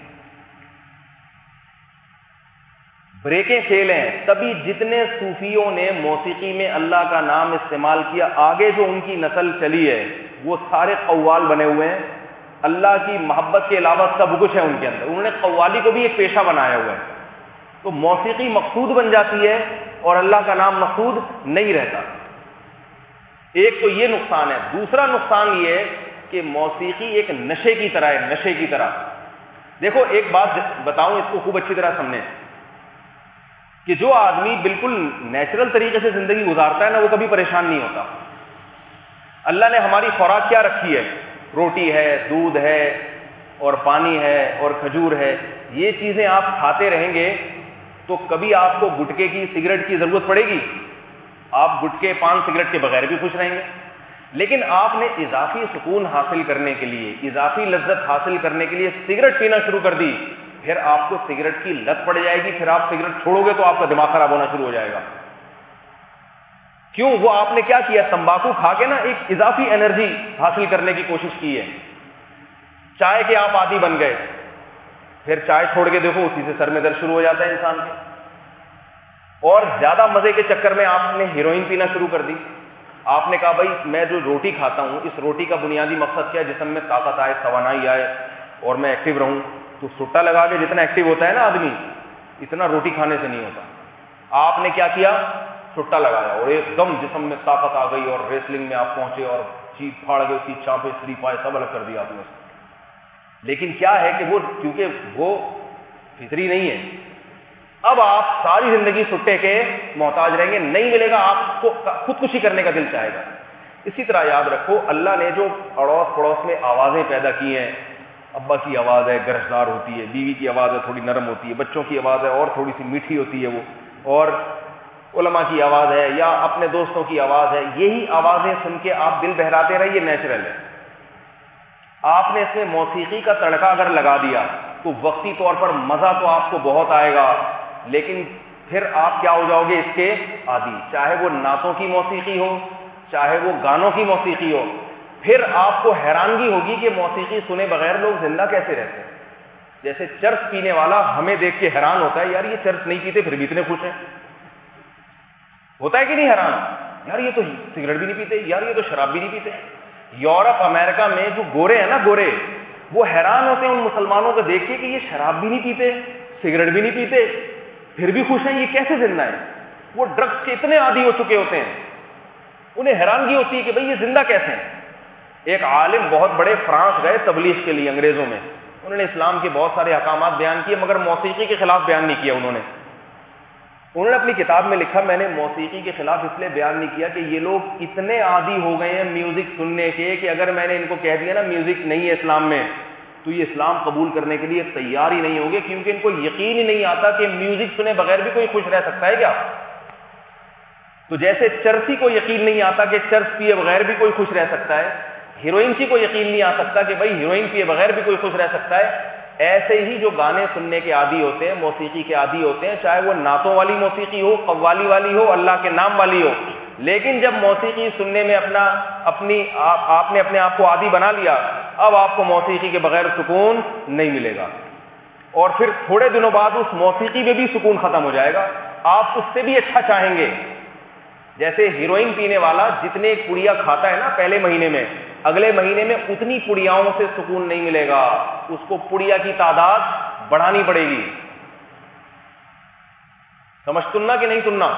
بریکیں فیل ہیں. تبھی جتنے صوفیوں نے موسیقی میں اللہ کا نام استعمال کیا, آگے جو ان کی نسل چلی ہے وہ سارے قوال بنے ہوئے ہیں. اللہ کی محبت کے علاوہ سب کچھ ہے ان کے اندر, انہوں نے قوالی کو بھی ایک پیشہ بنایا ہوا ہے. تو موسیقی مقصود بن جاتی ہے اور اللہ کا نام مقصود نہیں رہتا. ایک تو یہ نقصان ہے. دوسرا نقصان یہ ہے کہ موسیقی ایک نشے کی طرح ہے, نشے کی طرح. دیکھو ایک بات بتاؤں, اس کو خوب اچھی طرح سمجھیں, کہ جو آدمی بالکل نیچرل طریقے سے زندگی گزارتا ہے نا وہ کبھی پریشان نہیں ہوتا. اللہ نے ہماری خوراک کیا رکھی ہے, روٹی ہے, دودھ ہے, اور پانی ہے اور کھجور ہے، یہ چیزیں آپ کھاتے رہیں گے تو کبھی آپ کو گٹکے کی سگریٹ کی ضرورت پڑے گی؟ آپ گٹکے پان سگریٹ کے بغیر بھی خوش رہیں گے. لیکن آپ نے اضافی سکون حاصل کرنے کے لیے، اضافی لذت حاصل کرنے کے لیے سگریٹ پینا شروع کر دی، پھر آپ کو سگریٹ کی لت پڑ جائے گی، پھر آپ سگریٹ چھوڑو گے تو آپ کا دماغ خراب ہونا شروع ہو جائے گا. کیوں؟ وہ آپ نے کیا کیا؟ تمباکو کھا کے نا ایک اضافی انرجی حاصل کرنے کی کوشش کی ہے. چائے کے آپ عادی بن گئے، پھر چائے چھوڑ کے دیکھو اسی سے سر میں درد شروع ہو جاتا ہے انسان کے. اور زیادہ مزے کے چکر میں آپ نے ہیروئن پینا شروع کر دی. آپ نے کہا بھائی میں جو روٹی کھاتا ہوں، اس روٹی کا بنیادی مقصد کیا ہے؟ جسم میں طاقت آئے، توانائی آئے اور میں ایکٹیو رہوں. تو سٹا لگا کے جتنا ایکٹیو ہوتا ہے نا آدمی، اتنا روٹی کھانے سے نہیں ہوتا. آپ نے کیا کیا؟ سٹا لگایا اور ایک دم جسم میں طاقت آ گئی اور ریسلنگ میں آپ پہنچے اور چیخ پھاڑ گئے، اس کی چانپے سری پائے سب الگ کر دیا آپ نے. لیکن کیا ہے کہ وہ کیونکہ وہ فطری نہیں ہے، اب آپ ساری زندگی سٹے کے محتاج رہیں گے، نہیں ملے گا آپ کو خودکشی کرنے کا دل چاہے گا. اسی طرح یاد رکھو اللہ نے جو اڑوس پڑوس میں آوازیں پیدا کی ہیں، ابا کی آواز ہے گرجدار ہوتی ہے، بیوی کی آواز ہے تھوڑی نرم ہوتی ہے، بچوں کی آواز ہے اور تھوڑی سی میٹھی ہوتی ہے وہ، اور علماء کی آواز ہے یا اپنے دوستوں کی آواز ہے، یہی آوازیں سن کے آپ دل بہلاتے رہے، یہ نیچرل ہے. آپ نے اس میں موسیقی کا تڑکا اگر لگا دیا تو وقتی طور پر مزہ تو آپ کو بہت آئے گا، لیکن پھر آپ کیا ہو جاؤ گے؟ اس کے عادی. چاہے وہ نعتوں کی موسیقی ہو، چاہے وہ گانوں کی موسیقی ہو، پھر آپ کو حیرانگی ہوگی کہ موسیقی سنے بغیر لوگ زندہ کیسے رہتے ہیں. جیسے چرس پینے والا ہمیں دیکھ کے حیران ہوتا ہے، یار یہ چرس نہیں پیتے پھر بھی اتنے خوش ہیں. ہوتا ہے کہ نہیں حیران؟ یار یہ تو سگریٹ بھی نہیں پیتے، یار یہ تو شراب بھی نہیں پیتے. یورپ امریکہ میں جو گورے ہیں نا، گورے، وہ حیران ہوتے ہیں ان مسلمانوں کو دیکھ کے کہ یہ شراب بھی نہیں پیتے، سگریٹ بھی نہیں پیتے، پھر بھی خوش ہیں، یہ کیسے زندہ ہیں؟ وہ ڈرگس کے اتنے عادی ہو چکے ہوتے ہیں، انہیں حیرانگی ہوتی ہے کہ بھئی یہ زندہ کیسے ہیں. ایک عالم بہت بڑے فرانس گئے تبلیغ کے لیے انگریزوں میں، انہوں نے اسلام کے بہت سارے احکامات بیان کیے مگر موسیقی کے خلاف بیان نہیں کیا. انہوں نے اپنی کتاب میں لکھا میں نے موسیقی کے خلاف اس لیے بیان نہیں کیا کہ یہ لوگ اتنے عادی ہو گئے ہیں میوزک سننے کے کہ اگر میں نے ان کو کہہ دیا نا میوزک نہیں ہے اسلام میں، تو یہ اسلام قبول کرنے کے لیے تیار ہی نہیں ہوں گے، کیونکہ ان کو یقین ہی نہیں آتا کہ میوزک سنے بغیر بھی کوئی خوش رہ سکتا ہے کیا. تو جیسے چرسی کو یقین نہیں آتا کہ چرس پیے بغیر بھی کوئی خوش رہ سکتا ہے، ہیروئن کی کو یقین نہیں آ سکتا کہ بھائی ہیروئن پیے بغیر بھی کوئی خوش رہ سکتا ہے، ایسے ہی جو گانے سننے کے عادی ہوتے ہیں، موسیقی کے عادی ہوتے ہیں، چاہے وہ نعتوں والی موسیقی ہو، قوالی والی ہو، اللہ کے نام والی ہو، لیکن جب موسیقی سننے میں آپ نے اپنے آپ کو عادی بنا لیا، اب آپ کو موسیقی کے بغیر سکون نہیں ملے گا. اور پھر تھوڑے دنوں بعد اس موسیقی میں بھی سکون ختم ہو جائے گا، آپ اس سے بھی اچھا چاہیں گے. جیسے ہیروئن پینے والا جتنے پڑیا کھاتا ہے نا پہلے مہینے میں، اگلے مہینے میں اتنی پڑیاؤں سے سکون نہیں ملے گا، اس کو پڑیا کی تعداد بڑھانی پڑے گی. سمجھ سننا کہ نہیں سننا؟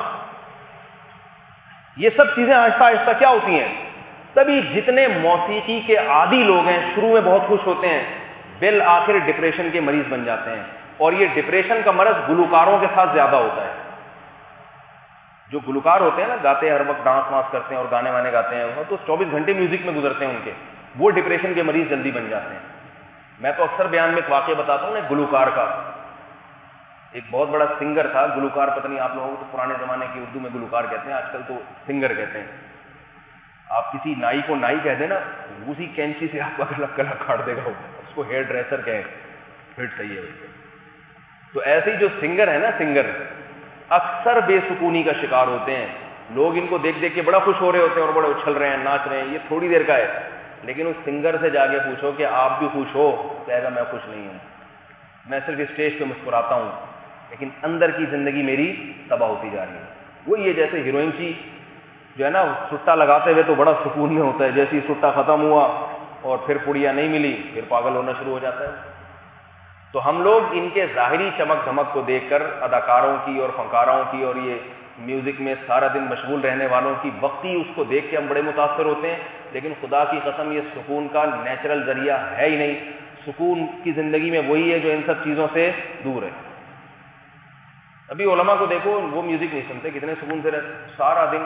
یہ سب چیزیں آہستہ آہستہ کیا ہوتی ہیں؟ تبھی جتنے موسیقی کے عادی لوگ ہیں شروع میں بہت خوش ہوتے ہیں، بالآخر ڈپریشن کے مریض بن جاتے ہیں. اور یہ ڈپریشن کا مرض گلوکاروں کے ساتھ زیادہ ہوتا ہے. جو گلوکار ہوتے ہیں نا، گاتے ہیں ہر وقت، ڈانس وانس کرتے ہیں اور گانے وانے گاتے ہیں، وہ تو 24 گھنٹے میوزک میں گزرتے ہیں ان کے، وہ ڈپریشن کے مریض جلدی بن جاتے ہیں. میں تو اکثر بیان میں ایک واقعہ بتاتا ہوں نا، گلوکار کا. ایک بہت بڑا سنگر تھا، گلوکار پتہ نہیں آپ لوگوں کو تو پرانے زمانے کی اردو میں گلوکار کہتے ہیں، آج کل تو سنگر کہتے ہیں. آپ کسی نائی کو نائی کہہ دیں نا، اسی کینچی سے آپ کا گلا کاٹ دے گا، اس کو ہیئر ڈریسر کہیں پھر صحیح ہے. تو ایسے ہی جو سنگر ہے نا، سنگر اکثر بے سکونی کا شکار ہوتے ہیں. لوگ ان کو دیکھ دیکھ کے بڑا خوش ہو رہے ہوتے ہیں اور بڑے اچھل رہے ہیں، ناچ رہے ہیں، یہ تھوڑی دیر کا ہے. لیکن اس سنگر سے جا کے پوچھو کہ آپ بھی خوش ہو، کہے گا میں خوش نہیں ہوں، میں صرف اسٹیج پہ مسکراتا ہوں، لیکن اندر کی زندگی میری تباہ ہوتی جا رہی ہے. وہ یہ جیسے ہیروئن کی جو ہے نا، سٹا لگاتے ہوئے تو بڑا سکون میں ہوتا ہے، جیسے ہی سٹا ختم ہوا اور پھر پڑیا نہیں ملی، پھر پاگل ہونا شروع ہو جاتا ہے. تو ہم لوگ ان کے ظاہری چمک دھمک کو دیکھ کر اداکاروں کی اور فنکاروں کی اور یہ میوزک میں سارا دن مشغول رہنے والوں کی وقتی اس کو دیکھ کے ہم بڑے متاثر ہوتے ہیں، لیکن خدا کی قسم یہ سکون کا نیچرل ذریعہ ہے ہی نہیں. سکون کی زندگی میں وہی ہے جو ان سب چیزوں سے دور ہے. ابھی علماء کو دیکھو، وہ میوزک نہیں سنتے، کتنے سکون سے رہتے سارا دن.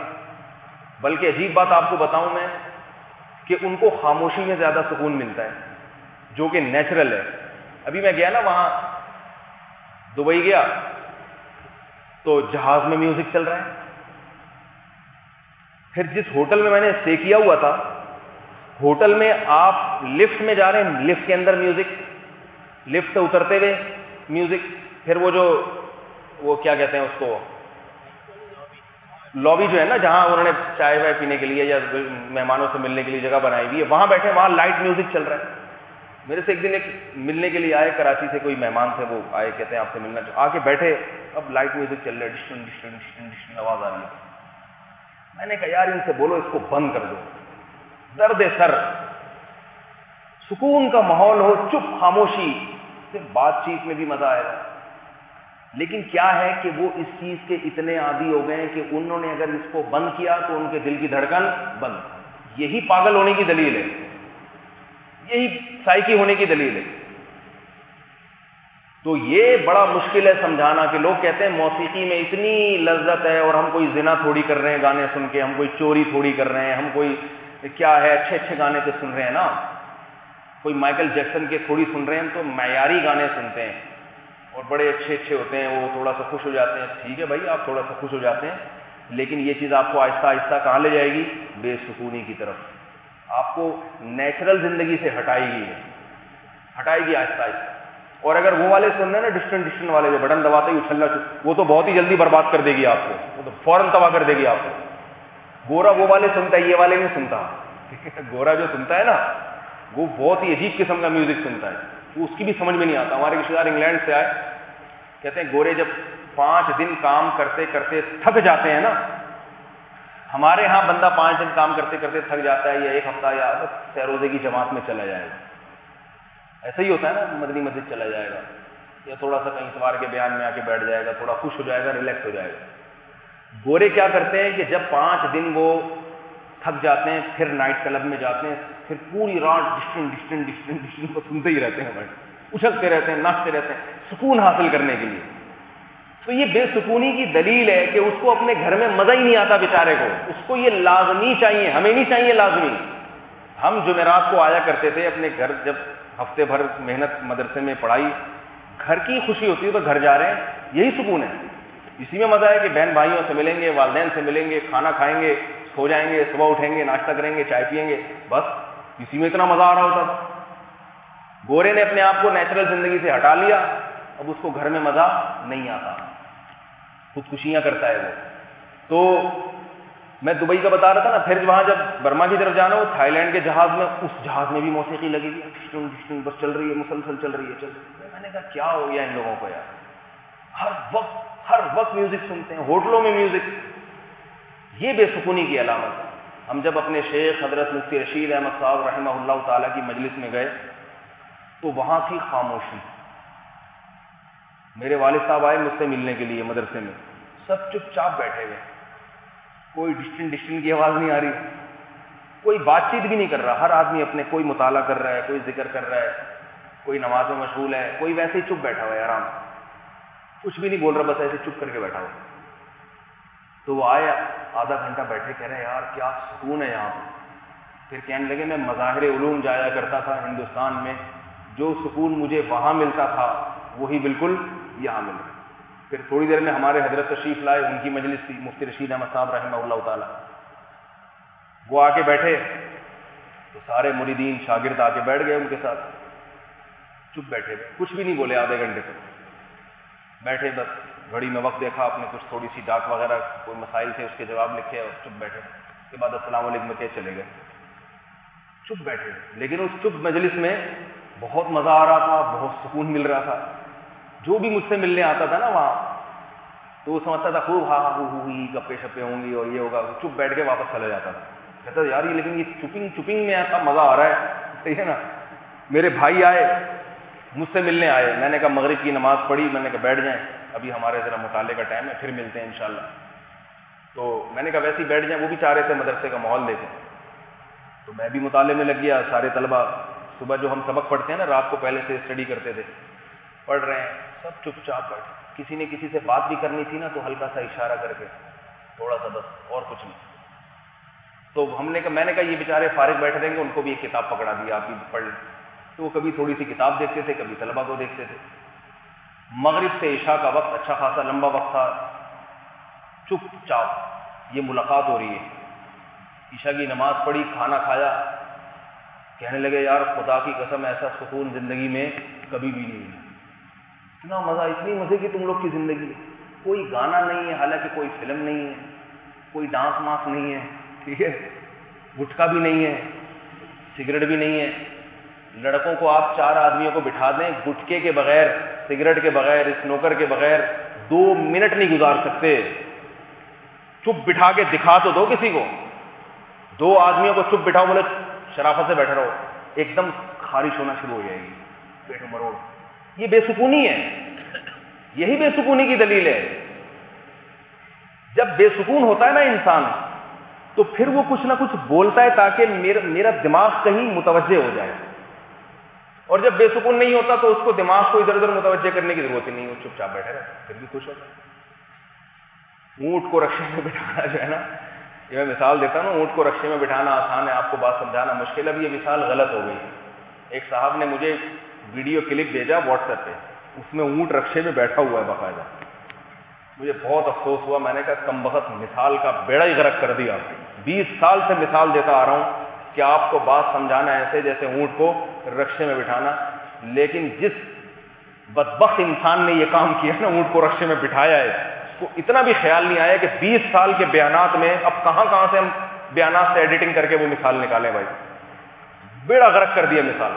بلکہ عجیب بات آپ کو بتاؤں میں کہ ان کو خاموشی میں زیادہ سکون ملتا ہے. جو کہ نیچرل ہے. ابھی میں گیا نا وہاں دبئی گیا تو جہاز میں میوزک چل رہا ہے. پھر جس ہوٹل میں نے اسٹے کیا ہوا تھا ہوٹل میں آپ لفٹ میں جا رہے ہیں, لفٹ کے اندر میوزک, لفٹ سے اترتے ہوئے میوزک, پھر وہ کیا کہتے ہیں اس کو, لابی جو ہے نا جہاں انہوں نے چائے وائے پینے کے لیے یا مہمانوں سے ملنے کے لیے جگہ بنائی ہوئی ہے, وہاں بیٹھے, وہاں لائٹ میوزک چل رہا ہے. میرے سے ایک دن ایک ملنے کے لیے آئے, کراچی سے کوئی مہمان تھے, وہ آئے کہتے ہیں آپ سے ملنا, آ کے بیٹھے, اب لائٹ میوزک چل رہا ہے, ڈشن ڈشن ڈشن ڈشن آواز آ رہی ہے. میں نے کہا یار ان سے بولو اس کو بند کر دو, درد سر, سکون کا ماحول ہو, چپ خاموشی سے بات چیت میں بھی مزہ آئے گا. لیکن کیا ہے کہ وہ اس چیز کے اتنے عادی ہو گئے ہیں کہ انہوں نے اگر اس کو بند کیا تو ان کے دل کی دھڑکن بند. یہی پاگل ہونے کی دلیل ہے, یہی سائیکی ہونے کی دلیل ہے. تو یہ بڑا مشکل ہے سمجھانا کہ لوگ کہتے ہیں موسیقی میں اتنی لذت ہے اور ہم کوئی زنا تھوڑی کر رہے ہیں گانے سن کے, ہم کوئی چوری تھوڑی کر رہے ہیں, ہم کوئی کیا ہے اچھے اچھے گانے تو سن رہے ہیں نا, کوئی مائیکل جیکسن کے تھوڑی سن رہے ہیں, تو معیاری گانے سنتے ہیں اور بڑے اچھے اچھے ہوتے ہیں, وہ تھوڑا سا خوش ہو جاتے ہیں. ٹھیک ہے بھائی, آپ تھوڑا سا خوش ہو جاتے ہیں, لیکن یہ چیز آپ کو آہستہ آہستہ کہاں لے جائے گی, بے سکونی کی طرف, آپ کو نیچرل زندگی سے ہٹائے گی آہستہ آہستہ. اور اگر وہ والے سن رہے ہیں نا ڈسٹن ڈسٹن والے جو بٹن دباتے ہی اچھلا, وہ تو بہت ہی جلدی برباد کر دے گی آپ کو, وہ تو فوراً تباہ کر دے گی آپ کو. گورا وہ والے سنتا ہے, یہ والے نہیں سنتا. گورا جو سنتا ہے نا وہ بہت ہی عجیب قسم کا میوزک سنتا ہے, وہ اس کی بھی سمجھ میں نہیں آتا. ہمارے رشتے دار انگلینڈ سے آئے, کہتے ہیں گورے جب 5 دن کام کرتے کرتے تھک جاتے ہیں نا, ہمارے ہاں بندہ 5 دن کام کرتے کرتے تھک جاتا ہے, یا 1 ہفتہ یا سہ-روزے کی جماعت میں چلا جائے گا, ایسا ہی ہوتا ہے نا, مدنی مسجد چلا جائے گا یا تھوڑا سا کہیں اتوار کے بیان میں آ کے بیٹھ جائے گا, تھوڑا خوش ہو جائے گا, ریلیکس ہو جائے گا. گورے کیا کرتے ہیں کہ جب 5 دن وہ تھک جاتے ہیں پھر نائٹ کلب میں جاتے ہیں, پھر پوری رات ڈسٹن ڈسٹن ڈسٹن ڈسٹن کو سنتے ہی رہتے ہیں, بھائی اچھلتے رہتے ہیں, ناچتے رہتے ہیں, سکون حاصل کرنے کے لیے. تو یہ بے سکونی کی دلیل ہے کہ اس کو اپنے گھر میں مزہ ہی نہیں آتا بیچارے کو, اس کو یہ لازمی چاہیے, ہمیں نہیں چاہیے لازمی. ہم جمعرات کو آیا کرتے تھے اپنے گھر, جب ہفتے بھر محنت مدرسے میں پڑھائی, گھر کی خوشی ہوتی ہے تو گھر جا رہے ہیں, یہی سکون ہے, اسی میں مزہ ہے کہ بہن بھائیوں سے ملیں گے, والدین سے ملیں گے, کھانا کھائیں گے, سو جائیں گے, صبح اٹھیں گے, ناشتہ کریں گے, چائے پیئیں گے, بس اسی میں اتنا مزہ آ رہا ہوتا تھا. گورے نے اپنے آپ کو نیچرل زندگی سے ہٹا لیا, اب اس کو گھر میں مزہ نہیں آتا, خودکشیاں کرتا ہے وہ. تو میں دبئی کا بتا رہا تھا نا, پھر وہاں جب برما کی طرف جانا ہو, تھائی لینڈ کے جہاز میں, اس جہاز میں بھی موسیقی لگی ہوئی ہے, بس چل رہی ہے, مسلسل چل رہی ہے. میں نے کہا کیا ہو گیا ان لوگوں کو یار, ہر وقت میوزک سنتے ہیں, ہوٹلوں میں میوزک. یہ بے سکونی کی علامت ہے. ہم جب اپنے شیخ حضرت مفتی رشید احمد صاحب رحمہ اللہ تعالیٰ کی مجلس میں گئے تو وہاں کی خاموشی, میرے والد صاحب آئے مجھ سے ملنے کے لیے مدرسے میں, سب چپ چاپ بیٹھے ہوئے, کوئی ڈسٹن ڈسٹن کی آواز نہیں آ رہی, کوئی بات چیت بھی نہیں کر رہا, ہر آدمی اپنے, کوئی مطالعہ کر رہا ہے, کوئی ذکر کر رہا ہے, کوئی نماز میں مشغول ہے, کوئی ویسے ہی چپ بیٹھا ہوا ہے آرام, کچھ بھی نہیں بول رہا, بس ایسے چپ کر کے بیٹھا ہوا. تو وہ آئے, آدھا گھنٹہ بیٹھے, کہہ رہے یار کیا سکون ہے یہاں پہ. پھر کہنے لگے میں مظاہر علوم جایا کرتا تھا ہندوستان میں, جو سکون مجھے وہاں ملتا تھا وہی بالکل یہاں مل رہا. پھر تھوڑی دیر میں ہمارے حضرت تشریف لائے, ان کی مجلس تھی, مفتی رشید احمد صاحب رحمہ اللہ تعالیٰ. وہ آ کے بیٹھے تو سارے مریدین شاگرد آ کے بیٹھ گئے ان کے ساتھ, چپ بیٹھے ہوئے, کچھ بھی نہیں بولے. آدھے گھنٹے تک بیٹھے, بس گھڑی میں وقت دیکھا, اپنے کچھ تھوڑی سی ڈاک وغیرہ کوئی مسائل تھے اس کے جواب لکھے اور چپ بیٹھے. اس کے بعد السلام علیکم کے چلے گئے, چپ بیٹھے. لیکن اس چپ مجلس میں بہت مزہ آ رہا تھا, بہت سکون مل رہا تھا. جو بھی مجھ سے ملنے آتا تھا نا وہاں, تو وہ سمجھتا تھا خوب ہاں ہاں ہوئی, گپے شپے ہوں گی اور یہ ہوگا, چپ بیٹھ کے واپس چلا جاتا تھا. کہتا تھا یار یہ لیکن یہ چپنگ میں ایسا مزہ آ رہا ہے, صحیح ہے نا. میرے بھائی آئے, مجھ سے ملنے آئے, میں نے کہا مغرب کی نماز پڑھی, میں نے کہا بیٹھ جائیں, ابھی ہمارے ذرا مطالعے کا ٹائم ہے, پھر ملتے ہیں انشاءاللہ. تو میں نے کہا ویسے ہی بیٹھ جائیں, وہ بھی چاہ رہے تھے مدرسے کا ماحول دیکھیں. تو میں بھی مطالعے میں لگ گیا. سارے طلبہ صبح جو ہم سبق پڑھتے ہیں نا, رات کو پہلے سے اسٹڈی کرتے تھے, پڑھ رہے ہیں, سب چپ چاپ بیٹھے. کسی نے کسی سے بات بھی کرنی تھی نا تو ہلکا سا اشارہ کر کے تھوڑا سا, بس اور کچھ نہیں. تو میں نے کہا یہ بیچارے فارغ بیٹھے رہیں گے, ان کو بھی ایک کتاب پکڑا دی, آپ بھی پڑھ لیں. تو وہ کبھی تھوڑی سی کتاب دیکھتے تھے، کبھی طلبہ کو دیکھتے تھے۔ مغرب سے عشاء کا وقت اچھا خاصا لمبا وقت تھا، چپ چاپ یہ ملاقات ہو رہی ہے، عشاء کی نماز پڑھی، کھانا کھایا، کہنے لگے یار خدا کی قسم ایسا سکون زندگی میں کبھی بھی نہیں ہے، اتنا مزہ، اتنی مزے کی تم لوگ کی زندگی، کوئی گانا نہیں ہے، حالانکہ کوئی فلم نہیں ہے، کوئی ڈانس مانس نہیں ہے، ٹھیک ہے، گٹکا بھی نہیں ہے، سگریٹ بھی نہیں ہے۔ لڑکوں کو آپ 4 آدمیوں کو بٹھا دیں، گٹکے کے بغیر، سگریٹ کے بغیر، اسنوکر کے بغیر 2 منٹ نہیں گزار سکتے۔ چپ بٹھا کے دکھا تو دو کسی کو، 2 آدمیوں کو چپ بٹھاؤ، بولے شرافت سے بیٹھے رہو، ایک دم خارش ہونا شروع ہو جائے گی، پیٹ مروڑ۔ یہ بے سکونی ہے، یہی بے سکونی کی دلیل ہے۔ جب بے سکون ہوتا ہے نا انسان، تو پھر وہ کچھ نہ کچھ بولتا ہے تاکہ میرا دماغ کہیں متوجہ ہو جائے، اور جب بے سکون نہیں ہوتا تو اس کو دماغ کو ادھر ادھر متوجہ کرنے کی ضرورت ہی نہیں، وہ چپ چاپ بیٹھے رہتا، پھر بھی خوش ہوتا ہے۔ اونٹ کو رکشے میں بٹھانا جو ہے نا، یہ میں مثال دیتا ہوں، اونٹ کو رکشے میں بٹھانا آسان ہے، آپ کو بات سمجھانا مشکل ہے۔ اب یہ مثال غلط ہو گئی۔ ایک صاحب نے مجھے ویڈیو کلپ بھیجا واٹس ایپ پہ، اس میں اونٹ رکشے میں بیٹھا ہوا ہے باقاعدہ، مجھے بہت افسوس ہوا، میں نے کہا کم بخت مثال کا بیڑا ہی غرق کر دیا۔ 20 سال سے مثال دیتا آ رہا ہوں کہ آپ کو بات سمجھانا ایسے جیسے اونٹ کو رکشے میں بٹھانا، لیکن جس بدبخت انسان نے یہ کام کیا نا، اونٹ کو رکشے میں بٹھایا ہے، اس کو اتنا بھی خیال نہیں آیا کہ 20 سال کے بیانات میں اب کہاں سے ہم بیانات سے ایڈیٹنگ کر کے وہ مثال نکالیں۔ بھائی بیڑا غرق کر دیا مثال۔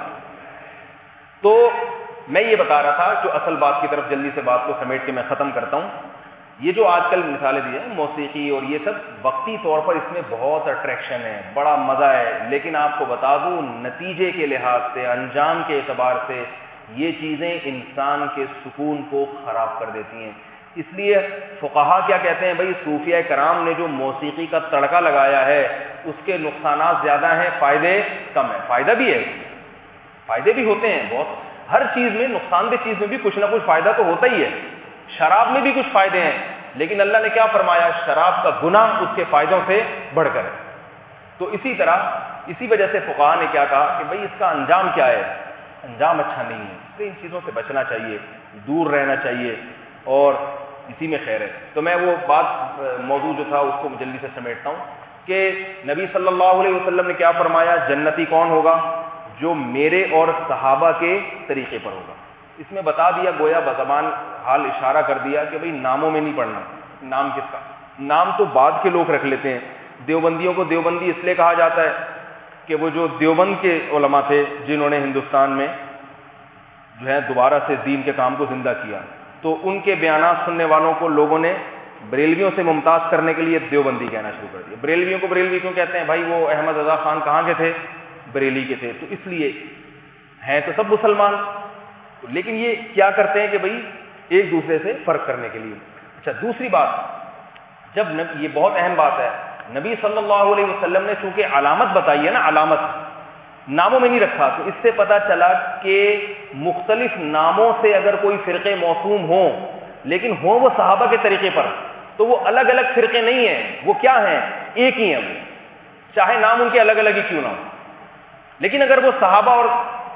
تو میں یہ بتا رہا تھا، جو اصل بات کی طرف جلدی سے بات کو سمیٹ کے میں ختم کرتا ہوں، یہ جو آج کل مثالیں دی ہیں موسیقی اور یہ سب، وقتی طور پر اس میں بہت اٹریکشن ہے، بڑا مزہ ہے، لیکن آپ کو بتا دوں نتیجے کے لحاظ سے، انجام کے اعتبار سے یہ چیزیں انسان کے سکون کو خراب کر دیتی ہیں۔ اس لیے فقہا کیا کہتے ہیں، بھائی صوفیہ کرام نے جو موسیقی کا تڑکا لگایا ہے اس کے نقصانات زیادہ ہیں، فائدے کم ہیں۔ فائدہ بھی ہے، فائدے بھی ہوتے ہیں بہت، ہر چیز میں، نقصان دہ چیز میں بھی کچھ نہ کچھ فائدہ تو ہوتا ہی ہے، شراب میں بھی کچھ فائدے ہیں، لیکن اللہ نے کیا فرمایا، شراب کا گناہ اس کے فائدوں سے بڑھ کر ہے۔ تو اسی طرح، اسی وجہ سے فقہا نے کیا کہا کہ بھئی اس کا انجام کیا ہے، انجام اچھا نہیں ہے، اس لیے ان چیزوں سے بچنا چاہیے، دور رہنا چاہیے، اور اسی میں خیر ہے۔ تو میں وہ بات، موضوع جو تھا اس کو جلدی سے سمیٹتا ہوں کہ نبی صلی اللہ علیہ وسلم نے کیا فرمایا، جنتی کون ہوگا، جو میرے اور صحابہ کے طریقے پر ہوگا۔ اس میں بتا دیا، گویا بزبان حال اشارہ کر دیا کہ بھئی ناموں میں نہیں پڑھنا۔ نام کس کا؟ نام تو بعد کے لوگ رکھ لیتے ہیں۔ دیوبندیوں کو دیوبندی اس لیے کہا جاتا ہے کہ وہ جو دیوبند کے علماء تھے جنہوں نے ہندوستان میں جو ہے دوبارہ سے دین کے کام کو زندہ کیا، تو ان کے بیانات سننے والوں کو لوگوں نے بریلویوں سے ممتاز کرنے کے لیے دیوبندی کہنا شروع کر دیا۔ بریلویوں کو بریلوی کیوں کہتے ہیں؟ بھائی وہ احمد رضا خان کہاں کے تھے؟ بریلی کے تھے، تو اس لیے ہیں تو سب مسلمان، لیکن یہ کیا کرتے ہیں کہ بھئی ایک دوسرے سے فرق کرنے کے لیے۔ اچھا، دوسری بات، جب یہ بہت اہم بات ہے، نبی صلی اللہ علیہ وسلم نے چونکہ علامت بتائی ہے نا، علامت ناموں میں نہیں رکھا، تو اس سے پتا چلا کہ مختلف ناموں سے اگر کوئی فرقے موسوم ہوں لیکن ہوں وہ صحابہ کے طریقے پر، تو وہ الگ الگ فرقے نہیں ہیں، وہ کیا ہیں؟ ایک ہی ہیں، وہ چاہے نام ان کے الگ الگ ہی کیوں نہ ہو، لیکن اگر وہ صحابہ اور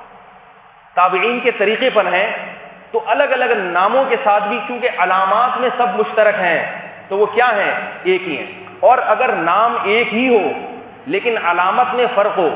تابعین کے طریقے پر ہیں تو الگ الگ ناموں کے ساتھ بھی کیونکہ علامات میں سب مشترک ہیں تو وہ کیا ہیں؟ ایک ہی ہیں۔ اور اگر نام ایک ہی ہو لیکن علامت میں فرق ہو،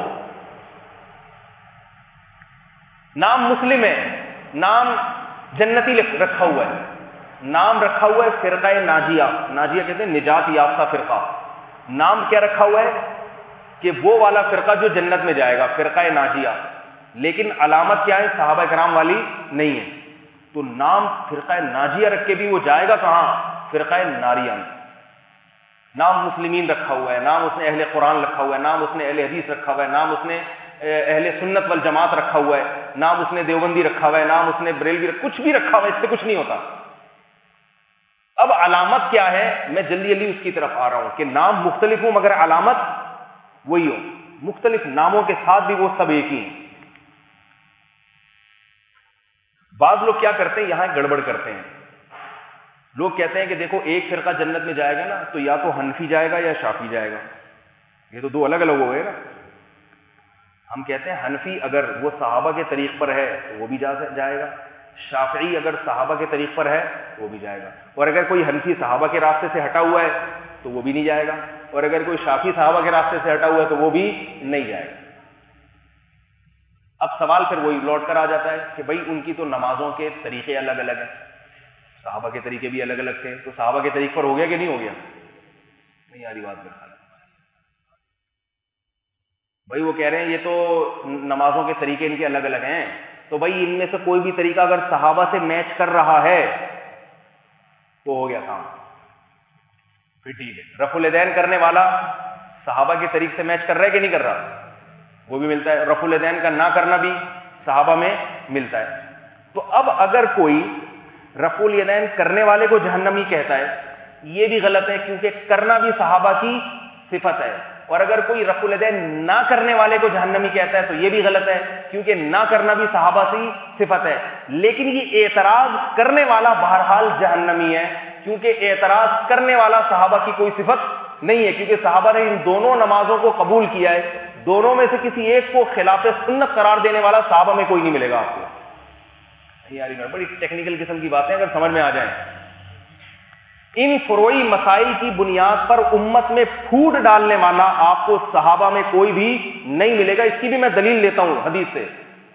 نام مسلم ہے، نام جنتی رکھا ہوا ہے، نام رکھا ہوا ہے فرقہ ناجیہ، ناجیہ کہتے ہیں نجات یافتہ فرقہ، نام کیا رکھا ہوا ہے کہ وہ والا فرقہ جو جنت میں جائے گا، فرقہ ناجیہ، لیکن علامت کیا ہے؟ صحابہ کرام والی نہیں ہے، تو نام فرقہ ناجیہ رکھ کے بھی وہ جائے گا کہاں؟ فرقہ ناریہ میں۔ نام مسلمین رکھا ہوا ہے، نام اس نے اہل قرآن رکھا ہوا ہے، نام اس نے اہل حدیث رکھا ہوا ہے، نام اس نے اہل سنت والجماعت رکھا ہوا ہے، نام اس نے دیوبندی رکھا ہوا ہے، نام اس نے بریلوی کچھ بھی رکھا ہوا ہے، اس سے کچھ نہیں ہوتا۔ اب علامت کیا ہے؟ میں جلدی جلدی اس کی طرف آ رہا ہوں کہ نام مختلف ہوں مگر علامت وہی ہو، مختلف ناموں کے ساتھ بھی وہ سب ایک ہی ہیں۔ بعض لوگ کیا کرتے ہیں، یہاں گڑبڑ کرتے ہیں، لوگ کہتے ہیں کہ دیکھو ایک فرقہ جنت میں جائے گا نا تو یا تو حنفی جائے گا یا شافعی جائے گا، یہ تو 2 الگ الگ ہو گئے نا، ہم کہتے ہیں حنفی اگر وہ صحابہ کے طریق پر ہے تو وہ بھی جائے گا، شافعی اگر صحابہ کے طریق پر ہے تو وہ بھی جائے گا، اور اگر کوئی حنفی صحابہ کے راستے سے ہٹا ہوا ہے تو وہ بھی نہیں جائے گا، اور اگر کوئی شافعی صحابہ کے راستے سے ہٹا ہوا ہے تو وہ بھی نہیں جائے گا۔ اب سوال پھر وہی لوٹ کر آ جاتا ہے کہ بھائی ان کی تو نمازوں کے طریقے الگ الگ ہیں، صحابہ کے طریقے بھی الگ الگ تھے، تو صحابہ کے طریق پر ہو گیا کہ نہیں ہو گیا؟ نہیں آ رہی بات میرے خیال میں۔ بھائی وہ کہہ رہے ہیں یہ تو نمازوں کے طریقے ان کے الگ الگ ہیں، تو بھائی ان میں سے کوئی بھی طریقہ اگر صحابہ سے میچ کر رہا ہے تو ہو گیا کام، پھر ٹھیک ہے۔ رفع الیدین کرنے والا صحابہ کے طریق سے میچ کر رہا ہے کہ نہیں کر رہا؟ وہ بھی ملتا ہے۔ رفع الیدین کا نہ کرنا بھی صحابہ میں ملتا ہے۔ تو اب اگر کوئی رفع الیدین کرنے والے کو جہنمی کہتا ہے یہ بھی غلط ہے، کیونکہ کرنا بھی صحابہ کی صفت ہے، اور اگر کوئی رفع الیدین نہ کرنے والے کو جہنمی کہتا ہے تو یہ بھی غلط ہے، کیونکہ نہ کرنا بھی صحابہ کی صفت ہے۔ لیکن یہ اعتراض کرنے والا بہرحال جہنمی ہے، کیونکہ اعتراض کرنے والا صحابہ کی کوئی صفت نہیں ہے، کیونکہ صحابہ نے ان دونوں نمازوں کو قبول کیا ہے، دونوں میں سے کسی ایک کو خلاف سنت قرار دینے والا صحابہ میں کوئی نہیں ملے گا آپ کو۔ یار بڑی ٹیکنیکل قسم کی باتیں اگر سمجھ میں آ جائیں، ان فروعی مسائل کی بنیاد پر امت میں پھوٹ ڈالنے والا آپ کو صحابہ میں کوئی بھی نہیں ملے گا۔ اس کی بھی میں دلیل لیتا ہوں حدیث سے۔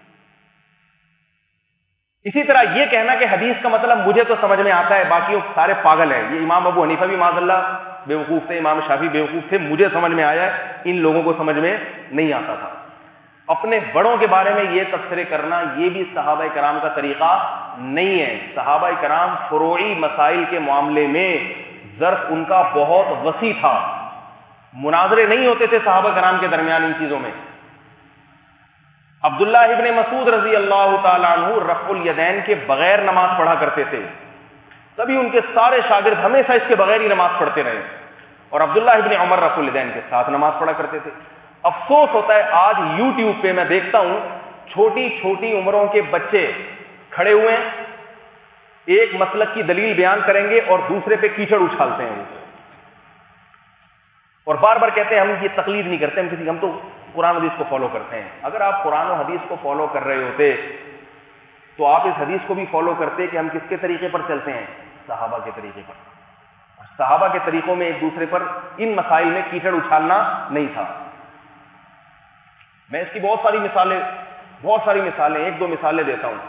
اسی طرح یہ کہنا کہ حدیث کا مطلب مجھے تو سمجھ میں آتا ہے باقی سارے پاگل ہیں، یہ امام ابو حنیفہ بھی معاذ اللہ بیوقوف تھے، امام شافعی بیوقوف تھے، مجھے سمجھ میں آیا ہے، ان لوگوں کو سمجھ میں نہیں آتا تھا۔ اپنے بڑوں کے بارے میں یہ تبصرے کرنا یہ بھی صحابہ کرام کا طریقہ نہیں ہے۔ صحابہ کرام فروعی مسائل کے معاملے میں ظرف ان کا بہت وسیع تھا، مناظرے نہیں ہوتے تھے صحابہ کرام کے درمیان ان چیزوں میں۔ عبداللہ ابن مسعود رضی اللہ تعالیٰ عنہ رفع الیدین کے بغیر نماز پڑھا کرتے تھے، تبھی ان کے سارے شاگرد ہمیشہ اس کے بغیر ہی نماز پڑھتے رہے، اور عبداللہ ابن عمر رفع الیدین کے ساتھ نماز پڑھا کرتے تھے۔ افسوس ہوتا ہے آج یوٹیوب پہ میں دیکھتا ہوں چھوٹی چھوٹی عمروں کے بچے کھڑے ہوئے ہیں، ایک مسلک کی دلیل بیان کریں گے اور دوسرے پہ کیچڑ اچھالتے ہیں، اور بار بار کہتے ہیں ہم یہ تقلید نہیں کرتے، ہم تو قرآن حدیث کو فالو کرتے ہیں۔ اگر آپ قرآن و حدیث کو فالو کر رہے ہوتے تو آپ اس حدیث کو بھی فالو کرتے کہ ہم کس کے طریقے پر چلتے ہیں؟ صحابہ کے طریقے پر۔ صحابہ کے طریقوں میں ایک دوسرے پر ان مسائل میں کیچڑ اچھالنا نہیں تھا۔ میں اس کی بہت ساری مثالیں ایک دو مثالیں دیتا ہوں۔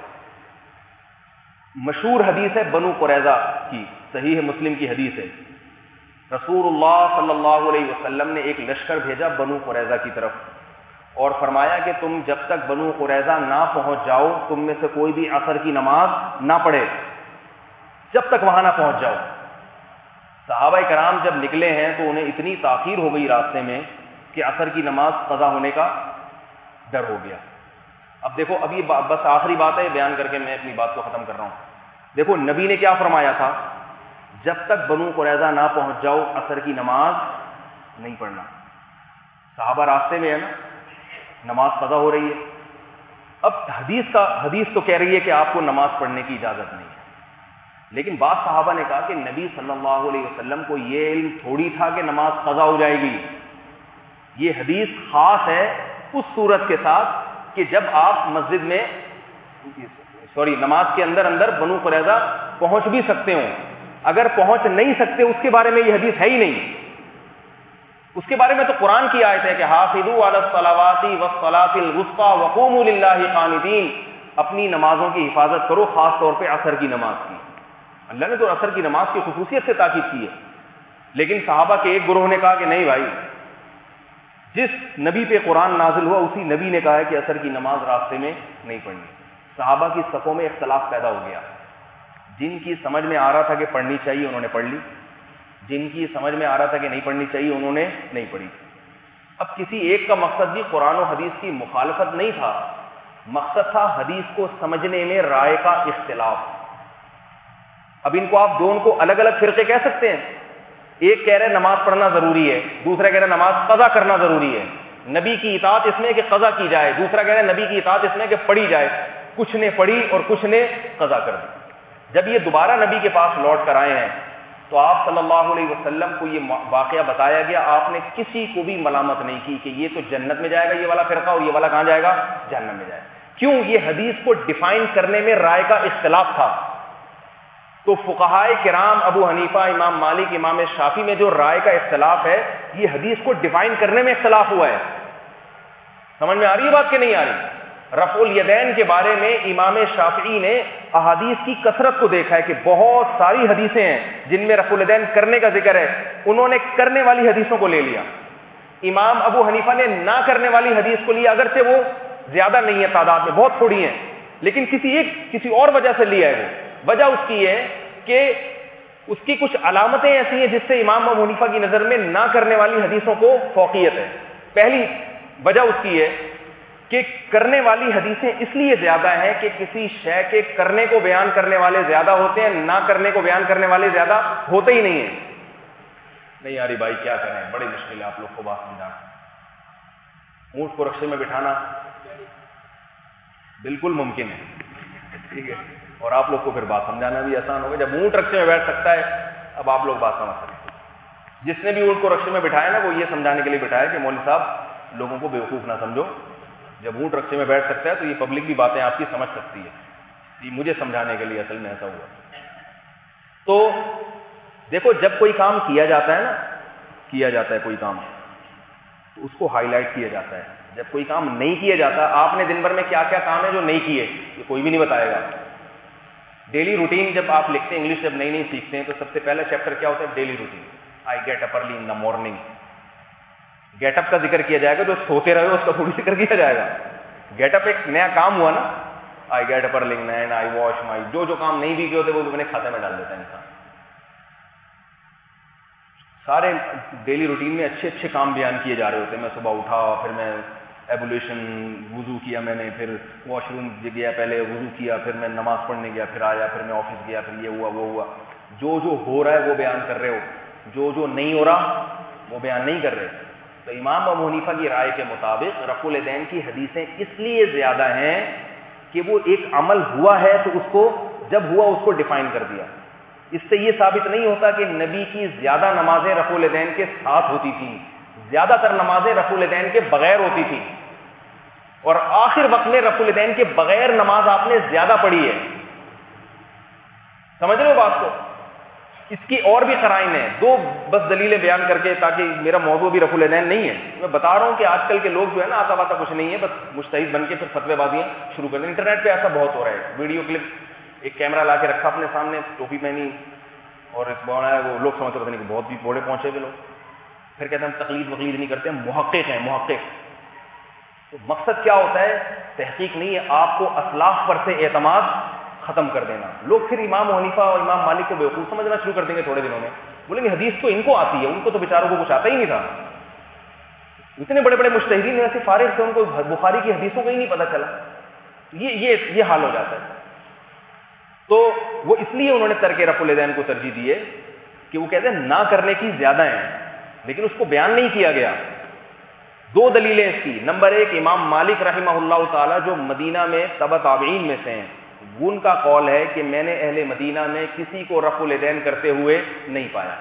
مشہور حدیث ہے بنو قریظہ کی، صحیح مسلم کی حدیث ہے۔ رسول اللہ صلی اللہ علیہ وسلم نے ایک لشکر بھیجا بنو قریظہ کی طرف، اور فرمایا کہ تم جب تک بنو قریظہ نہ پہنچ جاؤ تم میں سے کوئی بھی عصر کی نماز نہ پڑھے، جب تک وہاں نہ پہنچ جاؤ۔ صحابہ کرام جب نکلے ہیں تو انہیں اتنی تاخیر ہو گئی راستے میں کہ عصر کی نماز قضا ہونے کا ڈر ہو گیا۔ اب دیکھو، اب یہ بس آخری بات ہے، بیان کر کے میں اپنی بات کو ختم کر رہا ہوں۔ دیکھو نبی نے کیا فرمایا تھا، جب تک بنو قریظہ نہ پہنچ جاؤ عصر کی نماز نہیں پڑھنا۔ صحابہ راستے میں ہے نا، نماز قضا ہو رہی ہے۔ اب حدیث تو کہہ رہی ہے کہ آپ کو نماز پڑھنے کی اجازت نہیں ہے، لیکن بعض صحابہ نے کہا کہ نبی صلی اللہ علیہ وسلم کو یہ علم تھوڑی تھا کہ نماز قضا ہو جائے گی۔ یہ حدیث خاص ہے اس صورت کے ساتھ کہ جب آپ مسجد میں نماز کے اندر بنو قریظہ پہنچ بھی سکتے ہوں، اگر پہنچ نہیں سکتے اس کے بارے میں یہ حدیث ہے ہی نہیں۔ اس کے بارے میں تو قرآن کی آیت ہے کہ حافظوا علی الصلوات والصلاۃ الوسطی وقوموا للہ قانتین، اپنی نمازوں کی حفاظت کرو، خاص طور پہ عصر کی نماز کی۔ اللہ نے تو عصر کی نماز کی خصوصیت سے تاکید کی ہے، لیکن صحابہ کے ایک گروہ نے کہا کہ نہیں بھائی، جس نبی پہ قرآن نازل ہوا اسی نبی نے کہا ہے کہ عصر کی نماز راستے میں نہیں پڑھنی۔ صحابہ کی صفوں میں اختلاف پیدا ہو گیا، جن کی سمجھ میں آ رہا تھا کہ پڑھنی چاہیے انہوں نے پڑھ لی، جن کی سمجھ میں آ رہا تھا کہ نہیں پڑھنی چاہیے انہوں نے نہیں پڑھی۔ اب کسی ایک کا مقصد بھی قرآن و حدیث کی مخالفت نہیں تھا، مقصد تھا حدیث کو سمجھنے میں رائے کا اختلاف۔ اب ان کو آپ دونوں کو الگ الگ فرقے کہہ سکتے ہیں، ایک کہہ رہے نماز پڑھنا ضروری ہے، دوسرا کہہ رہے نماز قضا کرنا ضروری ہے، نبی کی اطاعت اس میں کہ قضا کی جائے، دوسرا کہہ رہے نبی کی اطاعت اس میں کہ پڑھی جائے۔ کچھ نے پڑھی اور کچھ نے قضا کر دی۔ جب یہ دوبارہ نبی کے پاس لوٹ کر آئے ہیں تو آپ صلی اللہ علیہ وسلم کو یہ واقعہ بتایا گیا، آپ نے کسی کو بھی ملامت نہیں کی کہ یہ تو جنت میں جائے گا یہ والا فرقہ اور یہ والا کہاں جائے گا، جہنم میں جائے گا۔ کیوں؟ یہ حدیث کو ڈیفائن کرنے میں رائے کا اختلاف تھا۔ تو فقہائے کرام ابو حنیفہ، امام مالک، امام شافعی میں جو رائے کا اختلاف ہے، یہ حدیث کو ڈیفائن کرنے میں اختلاف ہوا ہے۔ سمجھ میں آ رہی ہے بات کہ نہیں آ رہی؟ رفع الیدین کے بارے میں امام شافعی نے احادیث کی کثرت کو دیکھا ہے کہ بہت ساری حدیثیں ہیں جن میں رفع الیدین کرنے کا ذکر ہے، انہوں نے کرنے والی حدیثوں کو لے لیا۔ امام ابو حنیفہ نے نہ کرنے والی حدیث کو لیا، اگرچہ وہ زیادہ نہیں ہے تعداد میں، بہت تھوڑی ہیں، لیکن کسی اور وجہ سے لیا ہے۔ وہ وجہ اس کی ہے کہ اس کی کچھ علامتیں ایسی ہیں جس سے امام ابو حنیفہ کی نظر میں نہ کرنے والی حدیثوں کو فوقیت ہے۔ پہلی وجہ اس کی ہے کہ کرنے والی حدیثیں اس لیے زیادہ ہیں کہ کسی شے کے کرنے کو بیان کرنے والے زیادہ ہوتے ہیں، نہ کرنے کو بیان کرنے والے زیادہ ہوتے ہی نہیں ہیں۔ نہیں یاری بھائی کیا کریں، بڑی مشکل ہے آپ لوگ کو بات سمجھانا۔ اونٹ کو رکشے میں بٹھانا بالکل ممکن ہے، ٹھیک ہے، اور آپ لوگ کو پھر بات سمجھانا بھی آسان ہوگا۔ جب اونٹ رکشے میں بیٹھ سکتا ہے، اب آپ لوگ بات سمجھ سکتے ہیں۔ جس نے بھی اونٹ کو رکشے میں بٹھایا نا، وہ یہ سمجھانے کے لیے بٹھایا کہ مولوی صاحب لوگوں کو بیوقوف نہ سمجھو، جب اونٹ رکشے میں بیٹھ سکتا ہے تو یہ پبلک بھی باتیں آپ کی سمجھ سکتی ہے۔ یہ مجھے سمجھانے کے لیے اصل میں ایسا ہوا۔ تو دیکھو جب کوئی کام کیا جاتا ہے نا، کیا جاتا ہے کوئی کام، تو اس کو ہائی لائٹ کیا جاتا ہے۔ جب کوئی کام نہیں کیا جاتا، آپ نے دن بھر میں کیا کیا کام ہے جو نہیں کیے، یہ کوئی بھی نہیں بتائے گا۔ ڈیلی روٹین جب آپ لکھتے ہیں، انگلش جب نئی نئی سیکھتے ہیں، تو سب سے پہلا چیپٹر کیا ہوتا ہے؟ Daily routine. I get up early in the morning. Get up کا ذکر کیا جائے گا، جو سوتے رہے اس کا تھوڑی ذکر کیا جائے گا۔ گیٹ اپ ایک نیا کام ہوا نا، I get up early and I wash my, جو کام نہیں بھی کیے ہوتے وہ بھی اپنے کھاتے میں ڈال دیتا ہے انسان۔ سارے ڈیلی روٹین میں اچھے اچھے کام بیان کیے جا رہے ہوتے ہیں۔ میں صبح اٹھا، پھر میں ایبولیشن وضو کیا، میں نے پھر واش روم گیا، پہلے وضو کیا، پھر میں نماز پڑھنے گیا، پھر آیا، پھر میں آفس گیا، پھر یہ ہوا وہ ہوا۔ جو ہو رہا ہے وہ بیان کر رہے ہو، جو نہیں ہو رہا وہ بیان نہیں کر رہے۔ تو امام ابو حنیفہ کی رائے کے مطابق رفع الیدین کی حدیثیں اس لیے زیادہ ہیں کہ وہ ایک عمل ہوا ہے تو اس کو جب ہوا اس کو ڈیفائن کر دیا۔ اس سے یہ ثابت نہیں ہوتا کہ نبی کی زیادہ نمازیں رفع الیدین کے ساتھ ہوتی تھیں، زیادہ تر نمازیں رفع الیدین کے بغیر ہوتی تھیں، اور آخر وقت میں رفع الیدین کے بغیر نماز آپ نے زیادہ پڑھی ہے۔ سمجھ رہے ہو بات کو؟ اس کی اور بھی قرائن ہیں، دو بس دلیلیں بیان کر کے، تاکہ میرا موضوع بھی رفع الیدین نہیں ہے، میں بتا رہا ہوں کہ آج کل کے لوگ جو ہے نا، آتا واتا کچھ نہیں ہے، بس مجتہد بن کے پھر فتوی بازیاں شروع کر دیں۔ انٹرنیٹ پہ ایسا بہت ہو رہا ہے، ویڈیو کلپ، ایک کیمرہ لا کے رکھا اپنے سامنے، ٹوپی پہنی اور اس بونا ہے، وہ لوگ سمجھتے پتہ نہیں کہ بہت بھی بوڑھے پہنچے ہوئے لوگ، پھر کہتے ہیں ہم تقلید وقلید نہیں کرتے، ہم محقق ہیں، محقق۔ تو مقصد کیا ہوتا ہے؟ تحقیق نہیں ہے، آپ کو اسلاف پر سے اعتماد ختم کر دینا۔ لوگ پھر امام حنیفہ اور امام مالک کو بیوقوف سمجھنا شروع کر دیں گے تھوڑے دنوں میں، بولیں گے حدیث تو ان کو آتی ہے، ان کو تو بیچاروں کو کچھ آتا ہی نہیں تھا۔ اتنے بڑے بڑے مجتہدین ایسے فارغ تھے، ان کو بخاری کی حدیثوں کا ہی نہیں پتہ چلا۔ یہ حال ہو جاتا ہے۔ تو وہ اس لیے انہوں نے ترک رفع الیدین کو ترجیح دی ہے کہ وہ کہتے ہیں نہ کرنے کی زیادہ ہیں، لیکن اس کو بیان نہیں کیا گیا۔ دو دلیلیں اس کی، نمبر ایک امام مالک رحمہ اللہ تعالی جو مدینہ میں تبع تابعین میں سے ہیں، ان کا قول ہے کہ میں نے اہل مدینہ میں کسی کو رفع الیدین کرتے ہوئے نہیں پایا۔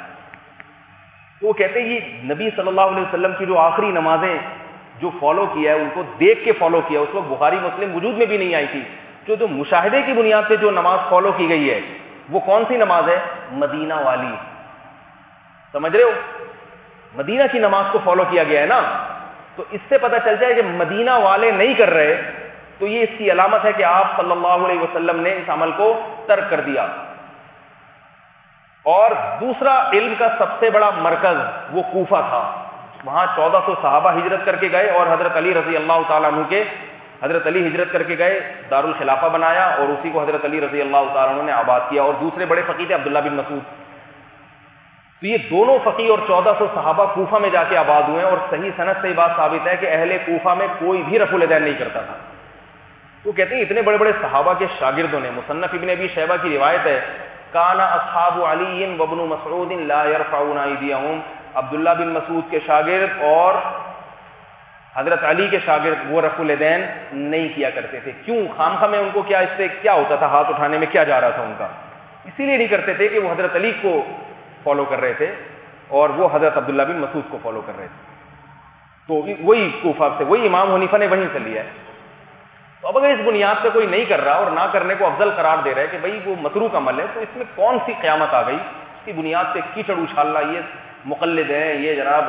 وہ کہتے ہیں یہ نبی صلی اللہ علیہ وسلم کی جو آخری نمازیں جو فالو کیا ہے، ان کو دیکھ کے فالو کیا، اس وقت بخاری مسلم وجود میں بھی نہیں آئی تھی۔ جو مشاہدے کی بنیاد پہ جو نماز فالو کی گئی ہے، وہ کون سی نماز ہے؟ مدینہ والی۔ سمجھ رہے ہو؟ مدینہ کی نماز کو فالو کیا گیا ہے نا، تو اس سے پتہ چل جائے کہ مدینہ والے نہیں کر رہے، تو یہ اس کی علامت ہے کہ آپ صلی اللہ علیہ وسلم نے اس عمل کو ترک کر دیا۔ اور دوسرا، علم کا سب سے بڑا مرکز وہ کوفہ تھا، وہاں 1400 صحابہ ہجرت کر کے گئے، اور حضرت علی رضی اللہ تعالیٰ عنہ کے، حضرت علی ہجرت کر کے گئے، دارالخلافہ بنایا، اور اسی کو حضرت علی رضی اللہ تعالیٰ عنہ نے آباد کیا، اور دوسرے بڑے فقیہ تھے عبداللہ بن مسعود۔ تو یہ دونوں فقیہ اور 1400 صحابہ کوفہ میں جا کے آباد ہوئے ہیں، اور صحیح سند سے یہ بات ثابت ہے کہ اہل کوفہ میں کوئی بھی رفع الیدین نہیں کرتا تھا۔ وہ کہتے ہیں اتنے بڑے بڑے صحابہ کے شاگردوں نے، مصنف ابن ابی شیبہ کی روایت ہے، کان اصحاب علی وابن مسعود لا يرفعون ایدیہم، عبداللہ بن مسعود کے شاگرد اور حضرت علی کے شاگرد وہ رفع الیدین نہیں کیا کرتے تھے۔ کیوں؟ خامخواہ میں ان کو اس سے کیا ہوتا تھا، ہاتھ اٹھانے میں کیا جا رہا تھا ان کا؟ اسی لیے نہیں کرتے تھے کہ وہ حضرت علی کو فالو کر رہے تھے اور وہ حضرت عبداللہ بن مسعود کو فالو کر رہے تھے. تو وہی کوفہ سے وہی امام حنیفہ نے وہیں سے لیا ہے. تو اب اگر اس بنیاد پہ کوئی نہیں کر رہا اور نہ کرنے کو افضل قرار دے رہا ہے کہ بھائی وہ متروک عمل ہے، تو اس میں کون سی قیامت آ گئی؟ اس کی بنیاد پہ کیچڑ اچھالنا، یہ مقلد ہیں، یہ جناب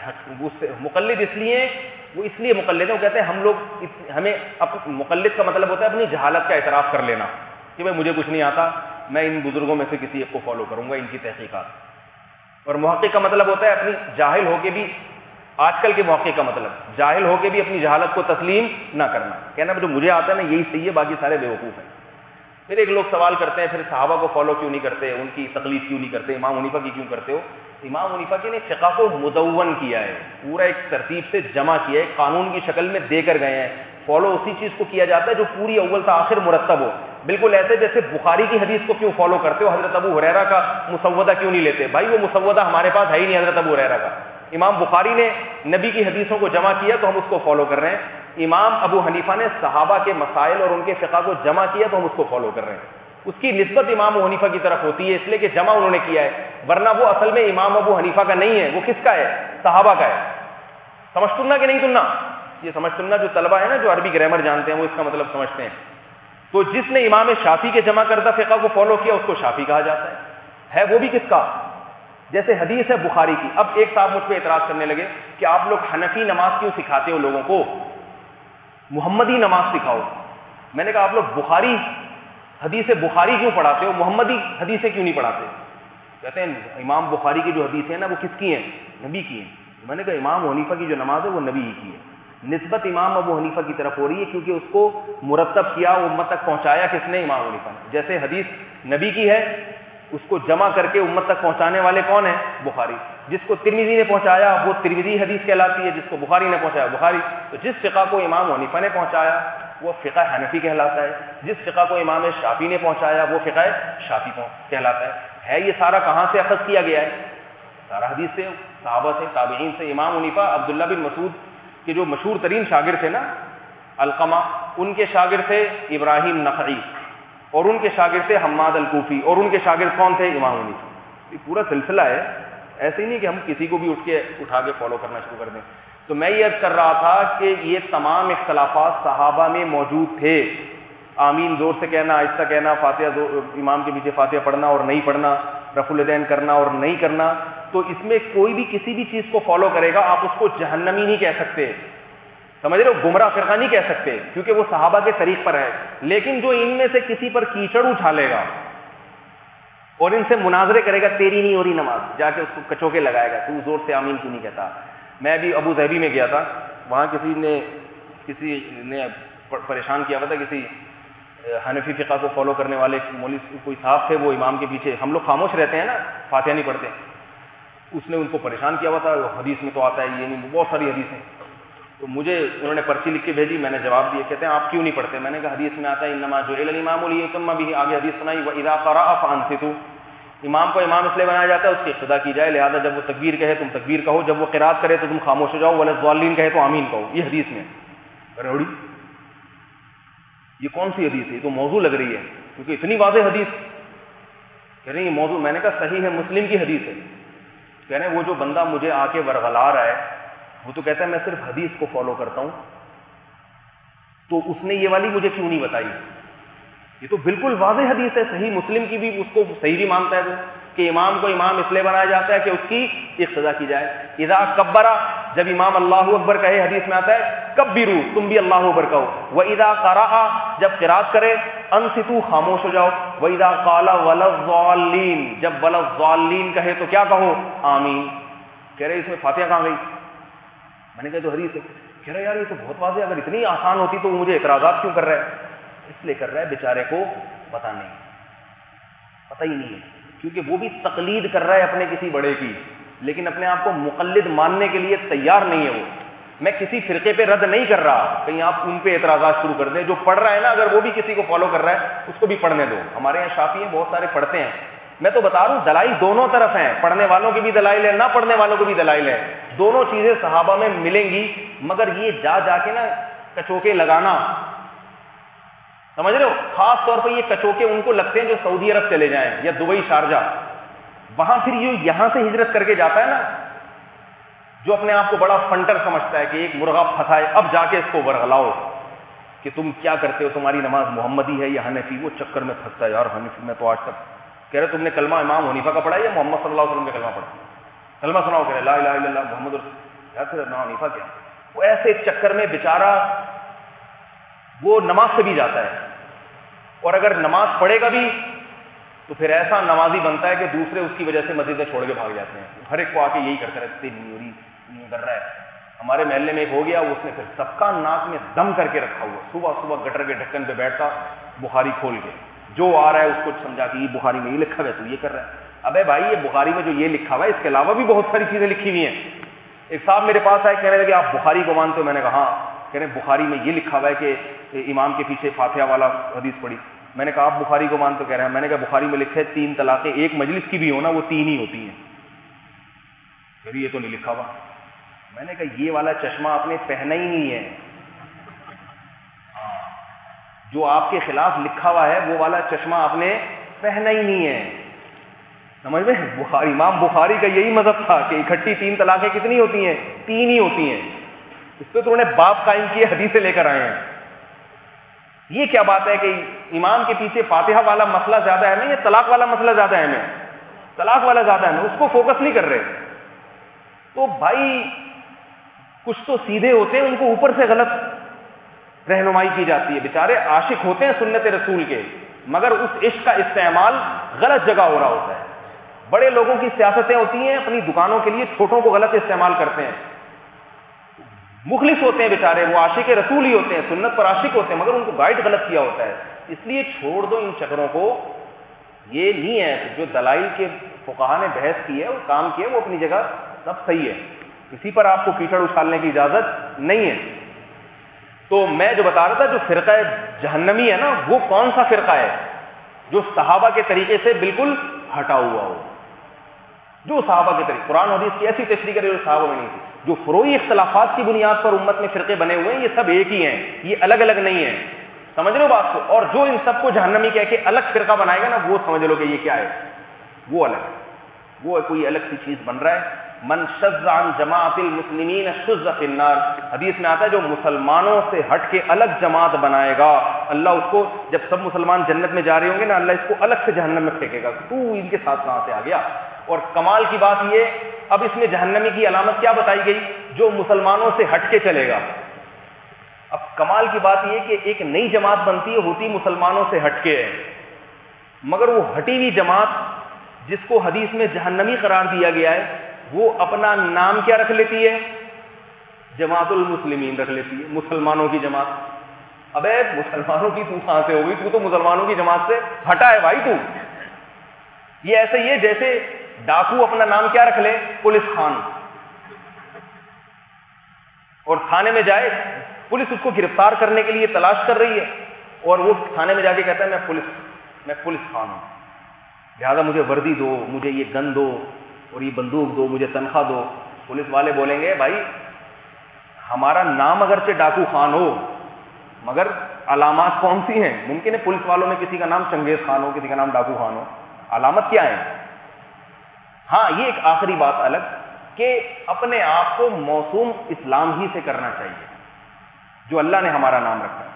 مقلد اس لیے وہ اس لیے مقلد ہیں، وہ کہتے ہیں ہم لوگ ہمیں مقلد کا مطلب ہوتا ہے اپنی جہالت کا اعتراف کر لینا کہ بھائی مجھے کچھ نہیں آتا، میں ان بزرگوں میں سے کسی ایک کو فالو کروں گا، ان کی تحقیقات. اور محقق کا مطلب ہوتا ہے اپنی جاہل ہو کے بھی، آج کل کے محقق کا مطلب جاہل ہو کے بھی اپنی جہالت کو تسلیم نہ کرنا، کہنا جو مجھے آتا ہے نا یہی صحیح ہے، باقی سارے بیوقوف ہیں. پھر ایک لوگ سوال کرتے ہیں پھر صحابہ کو فالو کیوں نہیں کرتے، ان کی تقلید کیوں نہیں کرتے، امام حنیفہ کی کیوں کرتے ہو؟ امام حنیفہ کے نے فقہ کو مدون کیا ہے، پورا ایک ترتیب سے جمع کیا ہے، قانون کی شکل میں دے کر گئے ہیں. فالو اسی چیز کو کیا جاتا ہے جو پوری اول سے آخر مرتب ہو. بالکل ایسے جیسے بخاری کی حدیث کو کیوں فالو کرتے ہو، حضرت ابو ہریرہ کا مسودہ کیوں نہیں لیتے؟ بھائی وہ مسودہ ہمارے پاس ہے ہی نہیں حضرت ابو ہریرہ کا. امام بخاری نے نبی کی حدیثوں کو جمع کیا تو ہم اس کو فالو کر رہے ہیں. امام ابو حنیفہ نے صحابہ کے مسائل اور ان کے فقہ کو جمع کیا تو ہم اس کو فالو کر رہے ہیں. اس کی نسبت امام ابو حنیفہ کی طرف ہوتی ہے اس لیے کہ جمع انہوں نے کیا ہے، ورنہ وہ اصل میں امام ابو حنیفہ کا نہیں ہے، وہ کس کا ہے؟ صحابہ کا ہے. سمجھ سننا کہ نہیں سننا؟ یہ سمجھ سننا جو طلبہ ہے نا جو عربی گرامر جانتے ہیں وہ اس کا مطلب سمجھتے ہیں. تو جس نے امام شافعی کے جمع کردہ فقہ کو فالو کیا اس کو شافعی کہا جاتا ہے وہ بھی کس کا؟ جیسے حدیث ہے بخاری کی. اب ایک صاحب مجھ پہ اعتراض کرنے لگے کہ آپ لوگ حنفی نماز کیوں سکھاتے ہو لوگوں کو، محمدی نماز سکھاؤ. میں نے کہا آپ لوگ بخاری حدیث بخاری کیوں پڑھاتے ہو، محمدی حدیثیں کیوں نہیں پڑھاتے؟ کہتے ہیں امام بخاری کی جو حدیث ہے نا وہ کس کی ہیں؟ نبی کی ہیں. میں نے کہا امام حنیفہ کی جو نماز ہے وہ نبی ہی کی ہے. نسبت امام ابو حنیفہ کی طرف ہو رہی ہے کیونکہ اس کو مرتب کیا، امت تک پہنچایا کس نے؟ امام حنیفہ نے. جیسے حدیث نبی کی ہے اس کو جمع کر کے امت تک پہنچانے والے کون ہیں؟ بخاری. جس کو ترمذی نے پہنچایا وہ ترمذی حدیث کہلاتی ہے، جس کو بخاری نے پہنچایا بخاری. تو جس فقہ کو امام حنیفہ نے پہنچایا وہ فقہ حنفی کہلاتا ہے، جس فقہ کو امام شافعی نے پہنچایا وہ فقہ شافعی کہلاتا ہے. یہ سارا کہاں سے اخذ کیا گیا ہے؟ سارا حدیث سے، صحابہ سے، تابعین سے. امام حنیفہ عبداللہ بن مسعود کے جو مشہور ترین شاگرد تھے نا علقمہ، ان کے شاگرد تھے ابراہیم نخعی، اور ان کے شاگرد تھے حماد الکوفی، اور ان کے شاگرد کون تھے؟ امام حنیفہ. یہ پورا سلسلہ ہے، ایسے ہی نہیں کہ ہم کسی کو بھی اٹھا کے فالو کرنا شروع کر دیں. تو میں یہ عرض کر رہا تھا کہ یہ تمام اختلافات صحابہ میں موجود تھے. آمین زور سے کہنا، آہستہ کہنا، فاتحہ امام کے پیچھے فاتحہ پڑھنا اور نہیں پڑھنا، رفع الیدین کرنا اور نہیں کرنا، تو اس میں کوئی بھی کسی بھی چیز کو فالو کرے گا آپ اس کو جہنمی نہیں کہہ سکتے، سمجھ رہے ہو؟ گمراہ فرقہ نہیں کہہ سکتے کیونکہ وہ صحابہ کے طریق پر ہے. لیکن جو ان میں سے کسی پر کیچڑ اچھالے گا اور ان سے مناظرے کرے گا، تیری نہیں ہو رہی نماز، جا کے اس کو کچوکے لگائے گا، تو زور سے آمین کیوں نہیں کہتا. میں بھی ابو ظہبی میں گیا تھا، وہاں کسی نے پریشان کیا ہوا تھا، کسی حنفی فقہ کو فالو کرنے والے مولوی کوئی صاحب تھے، وہ امام کے پیچھے، ہم لوگ خاموش رہتے ہیں نا، فاتحہ نہیں پڑھتے، اس نے ان کو پریشان کیا ہوا تھا. حدیث میں تو آتا ہے یہ نہیں، بہت ساری حدیث ہیں. تو مجھے انہوں نے پرچی لکھ کے بھیجی، میں نے جواب دیا. کہتے ہیں آپ کیوں نہیں پڑھتے؟ میں نے کہا حدیث میں آتا ہے انما جعل الامام لیؤتم به. آگے حدیث سنائی واذا قرأ فانصتوا، امام کو امام اس لیے بنایا جاتا ہے اس کی اقتدا کی جائے، لہذا جب وہ تکبیر کہے تم تکبیر کہو، جب وہ قرات کرے تو تم خاموش ہو جاؤ، ولا الضالین کہے تو آمین کہو. یہ حدیث میں روڑی، یہ کون سی حدیث ہے؟ یہ تو موضوع لگ رہی ہے کیونکہ اتنی واضح حدیث. کہہ رہے ہیں یہ موضوع. میں نے کہا صحیح ہے، مسلم کی حدیث ہے. کہہ رہے ہیں وہ جو بندہ مجھے آ کے ورغلا رہا ہے وہ تو کہتا ہے میں صرف حدیث کو فالو کرتا ہوں، تو اس نے یہ والی مجھے کیوں نہیں بتائی؟ یہ تو بالکل واضح حدیث ہے، صحیح مسلم کی بھی، اس کو صحیح بھی مانتا ہے وہ کہ امام کو امام اس لیے بنایا جاتا ہے کہ اس کی اقتدا کی جائے. اذا کبرا، جب امام اللہ اکبر کہے، حدیث میں آتا ہے کبرو، تم بھی اللہ اکبر کہو. واذا قرأ، جب قرات کرے، انصتوا، خاموش ہو جاؤ. واذا قال ولا الضالین، جب ولا الضالین کہے تو کیا کہو؟ آمین. کہہ رہے اس میں فاتحہ کہاں گئی؟ میں نے کہا تو حدیث ہے. کہہ رہے یار یہ تو بہت واضح، اگر اتنی آسان ہوتی تو مجھے اعتراضات کیوں کر رہا ہے؟ اس لیے کر رہا ہے بیچارے کو پتہ نہیں، پتہ ہی نہیں ہے، کیونکہ وہ بھی تقلید کر رہا ہے اپنے کسی بڑے کی، لیکن اپنے آپ کو مقلد ماننے کے لیے تیار نہیں ہے. وہ میں کسی فرقے پہ رد نہیں کر رہا، کہیں آپ ان پہ اعتراضات شروع کر دیں. جو پڑھ رہا ہے نا اگر وہ بھی کسی کو فالو کر رہا ہے اس کو بھی پڑھنے دو. ہمارے یہاں شافعی ہیں، بہت سارے پڑھتے ہیں. میں تو بتا رہا ہوں دلائل دونوں طرف ہیں، پڑھنے والوں کے بھی دلائل ہیں، نہ پڑھنے والوں کو بھی دلائل ہیں. دونوں چیزیں صحابہ میں ملیں گی، مگر یہ جا کے نا کچوکے لگانا، سمجھ رہے ہو؟ خاص طور پہ یہ کچوکے ان کو لگتے ہیں جو سعودی عرب چلے جائیں یا دبئی شارجہ. وہاں پھر یہ یہاں سے ہجرت کر کے جاتا ہے نا، جو اپنے آپ کو بڑا فنٹر سمجھتا ہے کہ ایک مرغا پھنسائے، اب جا کے اس کو ورغلاؤ کہ تم کیا کرتے ہو، تمہاری نماز محمدی ہے یا حنفی، وہ چکر میں پھنستا ہے، یار حنفی میں تو آج تک کہہ رہے تم نے کلمہ امام حنیفہ کا پڑھا ہے یا محمد صلی اللہ علیہ وسلم کا کلمہ پڑھا؟ کلمہ سناؤ، کہہ رہے لا الہ الا اللہ محمد رسول، یا پھر امام حنیفہ کیا؟ وہ ایسے چکر میں بیچارہ وہ نماز سے بھی جاتا ہے، اور اگر نماز پڑھے گا بھی تو پھر ایسا نمازی بنتا ہے کہ دوسرے اس کی وجہ سے مسجدیں چھوڑ کے بھاگ جاتے ہیں، ہر ایک کو آ کے یہی کرتے رہتے نہیں کر رہا ہے۔ ہمارے محلے میں ایک ہو گیا، اس نے پھر سب کا ناک میں دم کر کے رکھا ہوا، صبح صبح گٹر کے ڈھکن پہ بیٹھتا، بخاری کھول کے جو آ رہا ہے اس کو سمجھا کہ یہ بخاری میں یہ لکھا ہوا ہے تو یہ کر رہا ہے۔ ابے بھائی یہ بخاری میں جو یہ لکھا ہوا ہے اس کے علاوہ بھی بہت ساری چیزیں لکھی ہوئی ہیں۔ ایک صاحب میرے پاس آئے، کہنے لگے آپ بخاری کو مانتے ہو؟ میں نے کہا ہاں۔ کہہ رہے بخاری میں یہ لکھا ہوا ہے کہ امام کے پیچھے فاتحہ والا حدیث پڑھی۔ میں نے کہا آپ بخاری کو مانتے ہو؟ کہہ رہے ہیں میں نے کہا بخاری میں لکھا ہے 3 طلاقیں ایک مجلس کی بھی ہو نا وہ 3 ہی ہوتی ہیں۔ پھر یہ تو نہیں لکھا ہوا۔ میں نے کہا یہ والا چشمہ آپ نے پہنا ہی نہیں ہے، جو آپ کے خلاف لکھا ہوا ہے وہ والا چشمہ آپ نے پہنا ہی نہیں ہے، سمجھ میں؟ بخاری، امام بخاری کا یہی مذہب تھا کہ اکٹھی 3 طلاقیں کتنی ہوتی ہیں؟ 3 ہی ہوتی ہیں۔ اس پہ تو انہوں نے باب قائم کیے، حدیثیں لے کر آئے ہیں۔ یہ کیا بات ہے کہ امام کے پیچھے فاتحہ والا مسئلہ زیادہ اہم ہے یا طلاق والا مسئلہ زیادہ اہم ہے؟ طلاق والا زیادہ اہم ہے، اس کو فوکس نہیں کر رہے۔ تو بھائی کچھ تو سیدھے ہوتے ہیں، ان کو اوپر سے غلط رہنمائی کی جاتی ہے، بیچارے عاشق ہوتے ہیں سنت رسول کے، مگر اس عشق کا استعمال غلط جگہ ہو رہا ہوتا ہے۔ بڑے لوگوں کی سیاستیں ہوتی ہیں، اپنی دکانوں کے لیے چھوٹوں کو غلط استعمال کرتے ہیں۔ مخلص ہوتے ہیں بیچارے، وہ عاشق رسول ہی ہوتے ہیں، سنت پر عاشق ہوتے ہیں، مگر ان کو گائیڈ غلط کیا ہوتا ہے۔ اس لیے چھوڑ دو ان چکروں کو۔ یہ نہیں ہے جو دلائل کے فقہا نے بحث کی ہے اور کام کیا ہے وہ اپنی جگہ سب صحیح ہے، کسی پر آپ کو کیچڑ اچھالنے کی اجازت نہیں ہے۔ تو میں جو بتا رہا تھا جو فرقہ جہنمی ہے نا، وہ کون سا فرقہ ہے؟ جو صحابہ کے طریقے سے بالکل ہٹا ہوا ہو، جو صحابہ کے طریقے، قرآن حدیث کی ایسی تشریح کرے جو صحابہ میں نہیں تھی۔ جو فروعی اختلافات کی بنیاد پر امت میں فرقے بنے ہوئے ہیں یہ سب ایک ہی ہیں، یہ الگ الگ نہیں ہیں، سمجھ رہے ہو بات کو؟ اور جو ان سب کو جہنمی کہہ کے الگ فرقہ بنائے گا نا، وہ سمجھ لو کہ یہ کیا ہے، وہ الگ ہے، وہ کوئی الگ سی چیز بن رہا ہے۔ من شذ عن جماعت المسلمین شذ فی النار، حدیث میں آتا ہے جو مسلمانوں سے ہٹ کے الگ جماعت بنائے گا، اللہ اس کو، جب سب مسلمان جنت میں جا رہے ہوں گے نا، اللہ اس کو الگ سے جہنم میں پھینکے گا، تو ان کے ساتھ کہاں سے آ گیا؟ اور کمال کی بات یہ، اب اس میں جہنمی کی علامت کیا بتائی گئی؟ جو مسلمانوں سے ہٹ کے چلے گا۔ اب کمال کی بات یہ کہ ایک نئی جماعت بنتی ہے، ہوتی مسلمانوں سے ہٹ کے ہے، مگر وہ ہٹی ہوئی جماعت جس کو حدیث میں جہنمی قرار دیا گیا ہے، وہ اپنا نام کیا رکھ لیتی ہے؟ جماعت المسلمین رکھ لیتی ہے، مسلمانوں کی جماعت۔ ابے مسلمانوں کی تو کہاں سے ہو گئی؟ تو مسلمانوں کی جماعت سے ہٹا ہے بھائی تو۔ یہ ایسے ہی ہے جیسے ڈاکو اپنا نام کیا رکھ لے؟ پولیس خان، اور تھانے میں جائے، پولیس اس کو گرفتار کرنے کے لیے تلاش کر رہی ہے، اور وہ تھانے میں جا کے کہتا ہے میں پولیس خان ہوں، لہذا مجھے وردی دو، مجھے یہ گن دو اور یہ بندوق دو، مجھے تنخواہ دو۔ پولیس والے بولیں گے بھائی ہمارا نام اگرچہ ڈاکو خان ہو مگر علامات کون سی ہیں؟ ممکن ہے پولیس والوں میں کسی کا نام چنگیز خان ہو، کسی کا نام ڈاکو خان ہو، علامت کیا ہے؟ ہاں یہ ایک آخری بات الگ کہ اپنے آپ کو موسوم اسلام ہی سے کرنا چاہیے، جو اللہ نے ہمارا نام رکھا ہے۔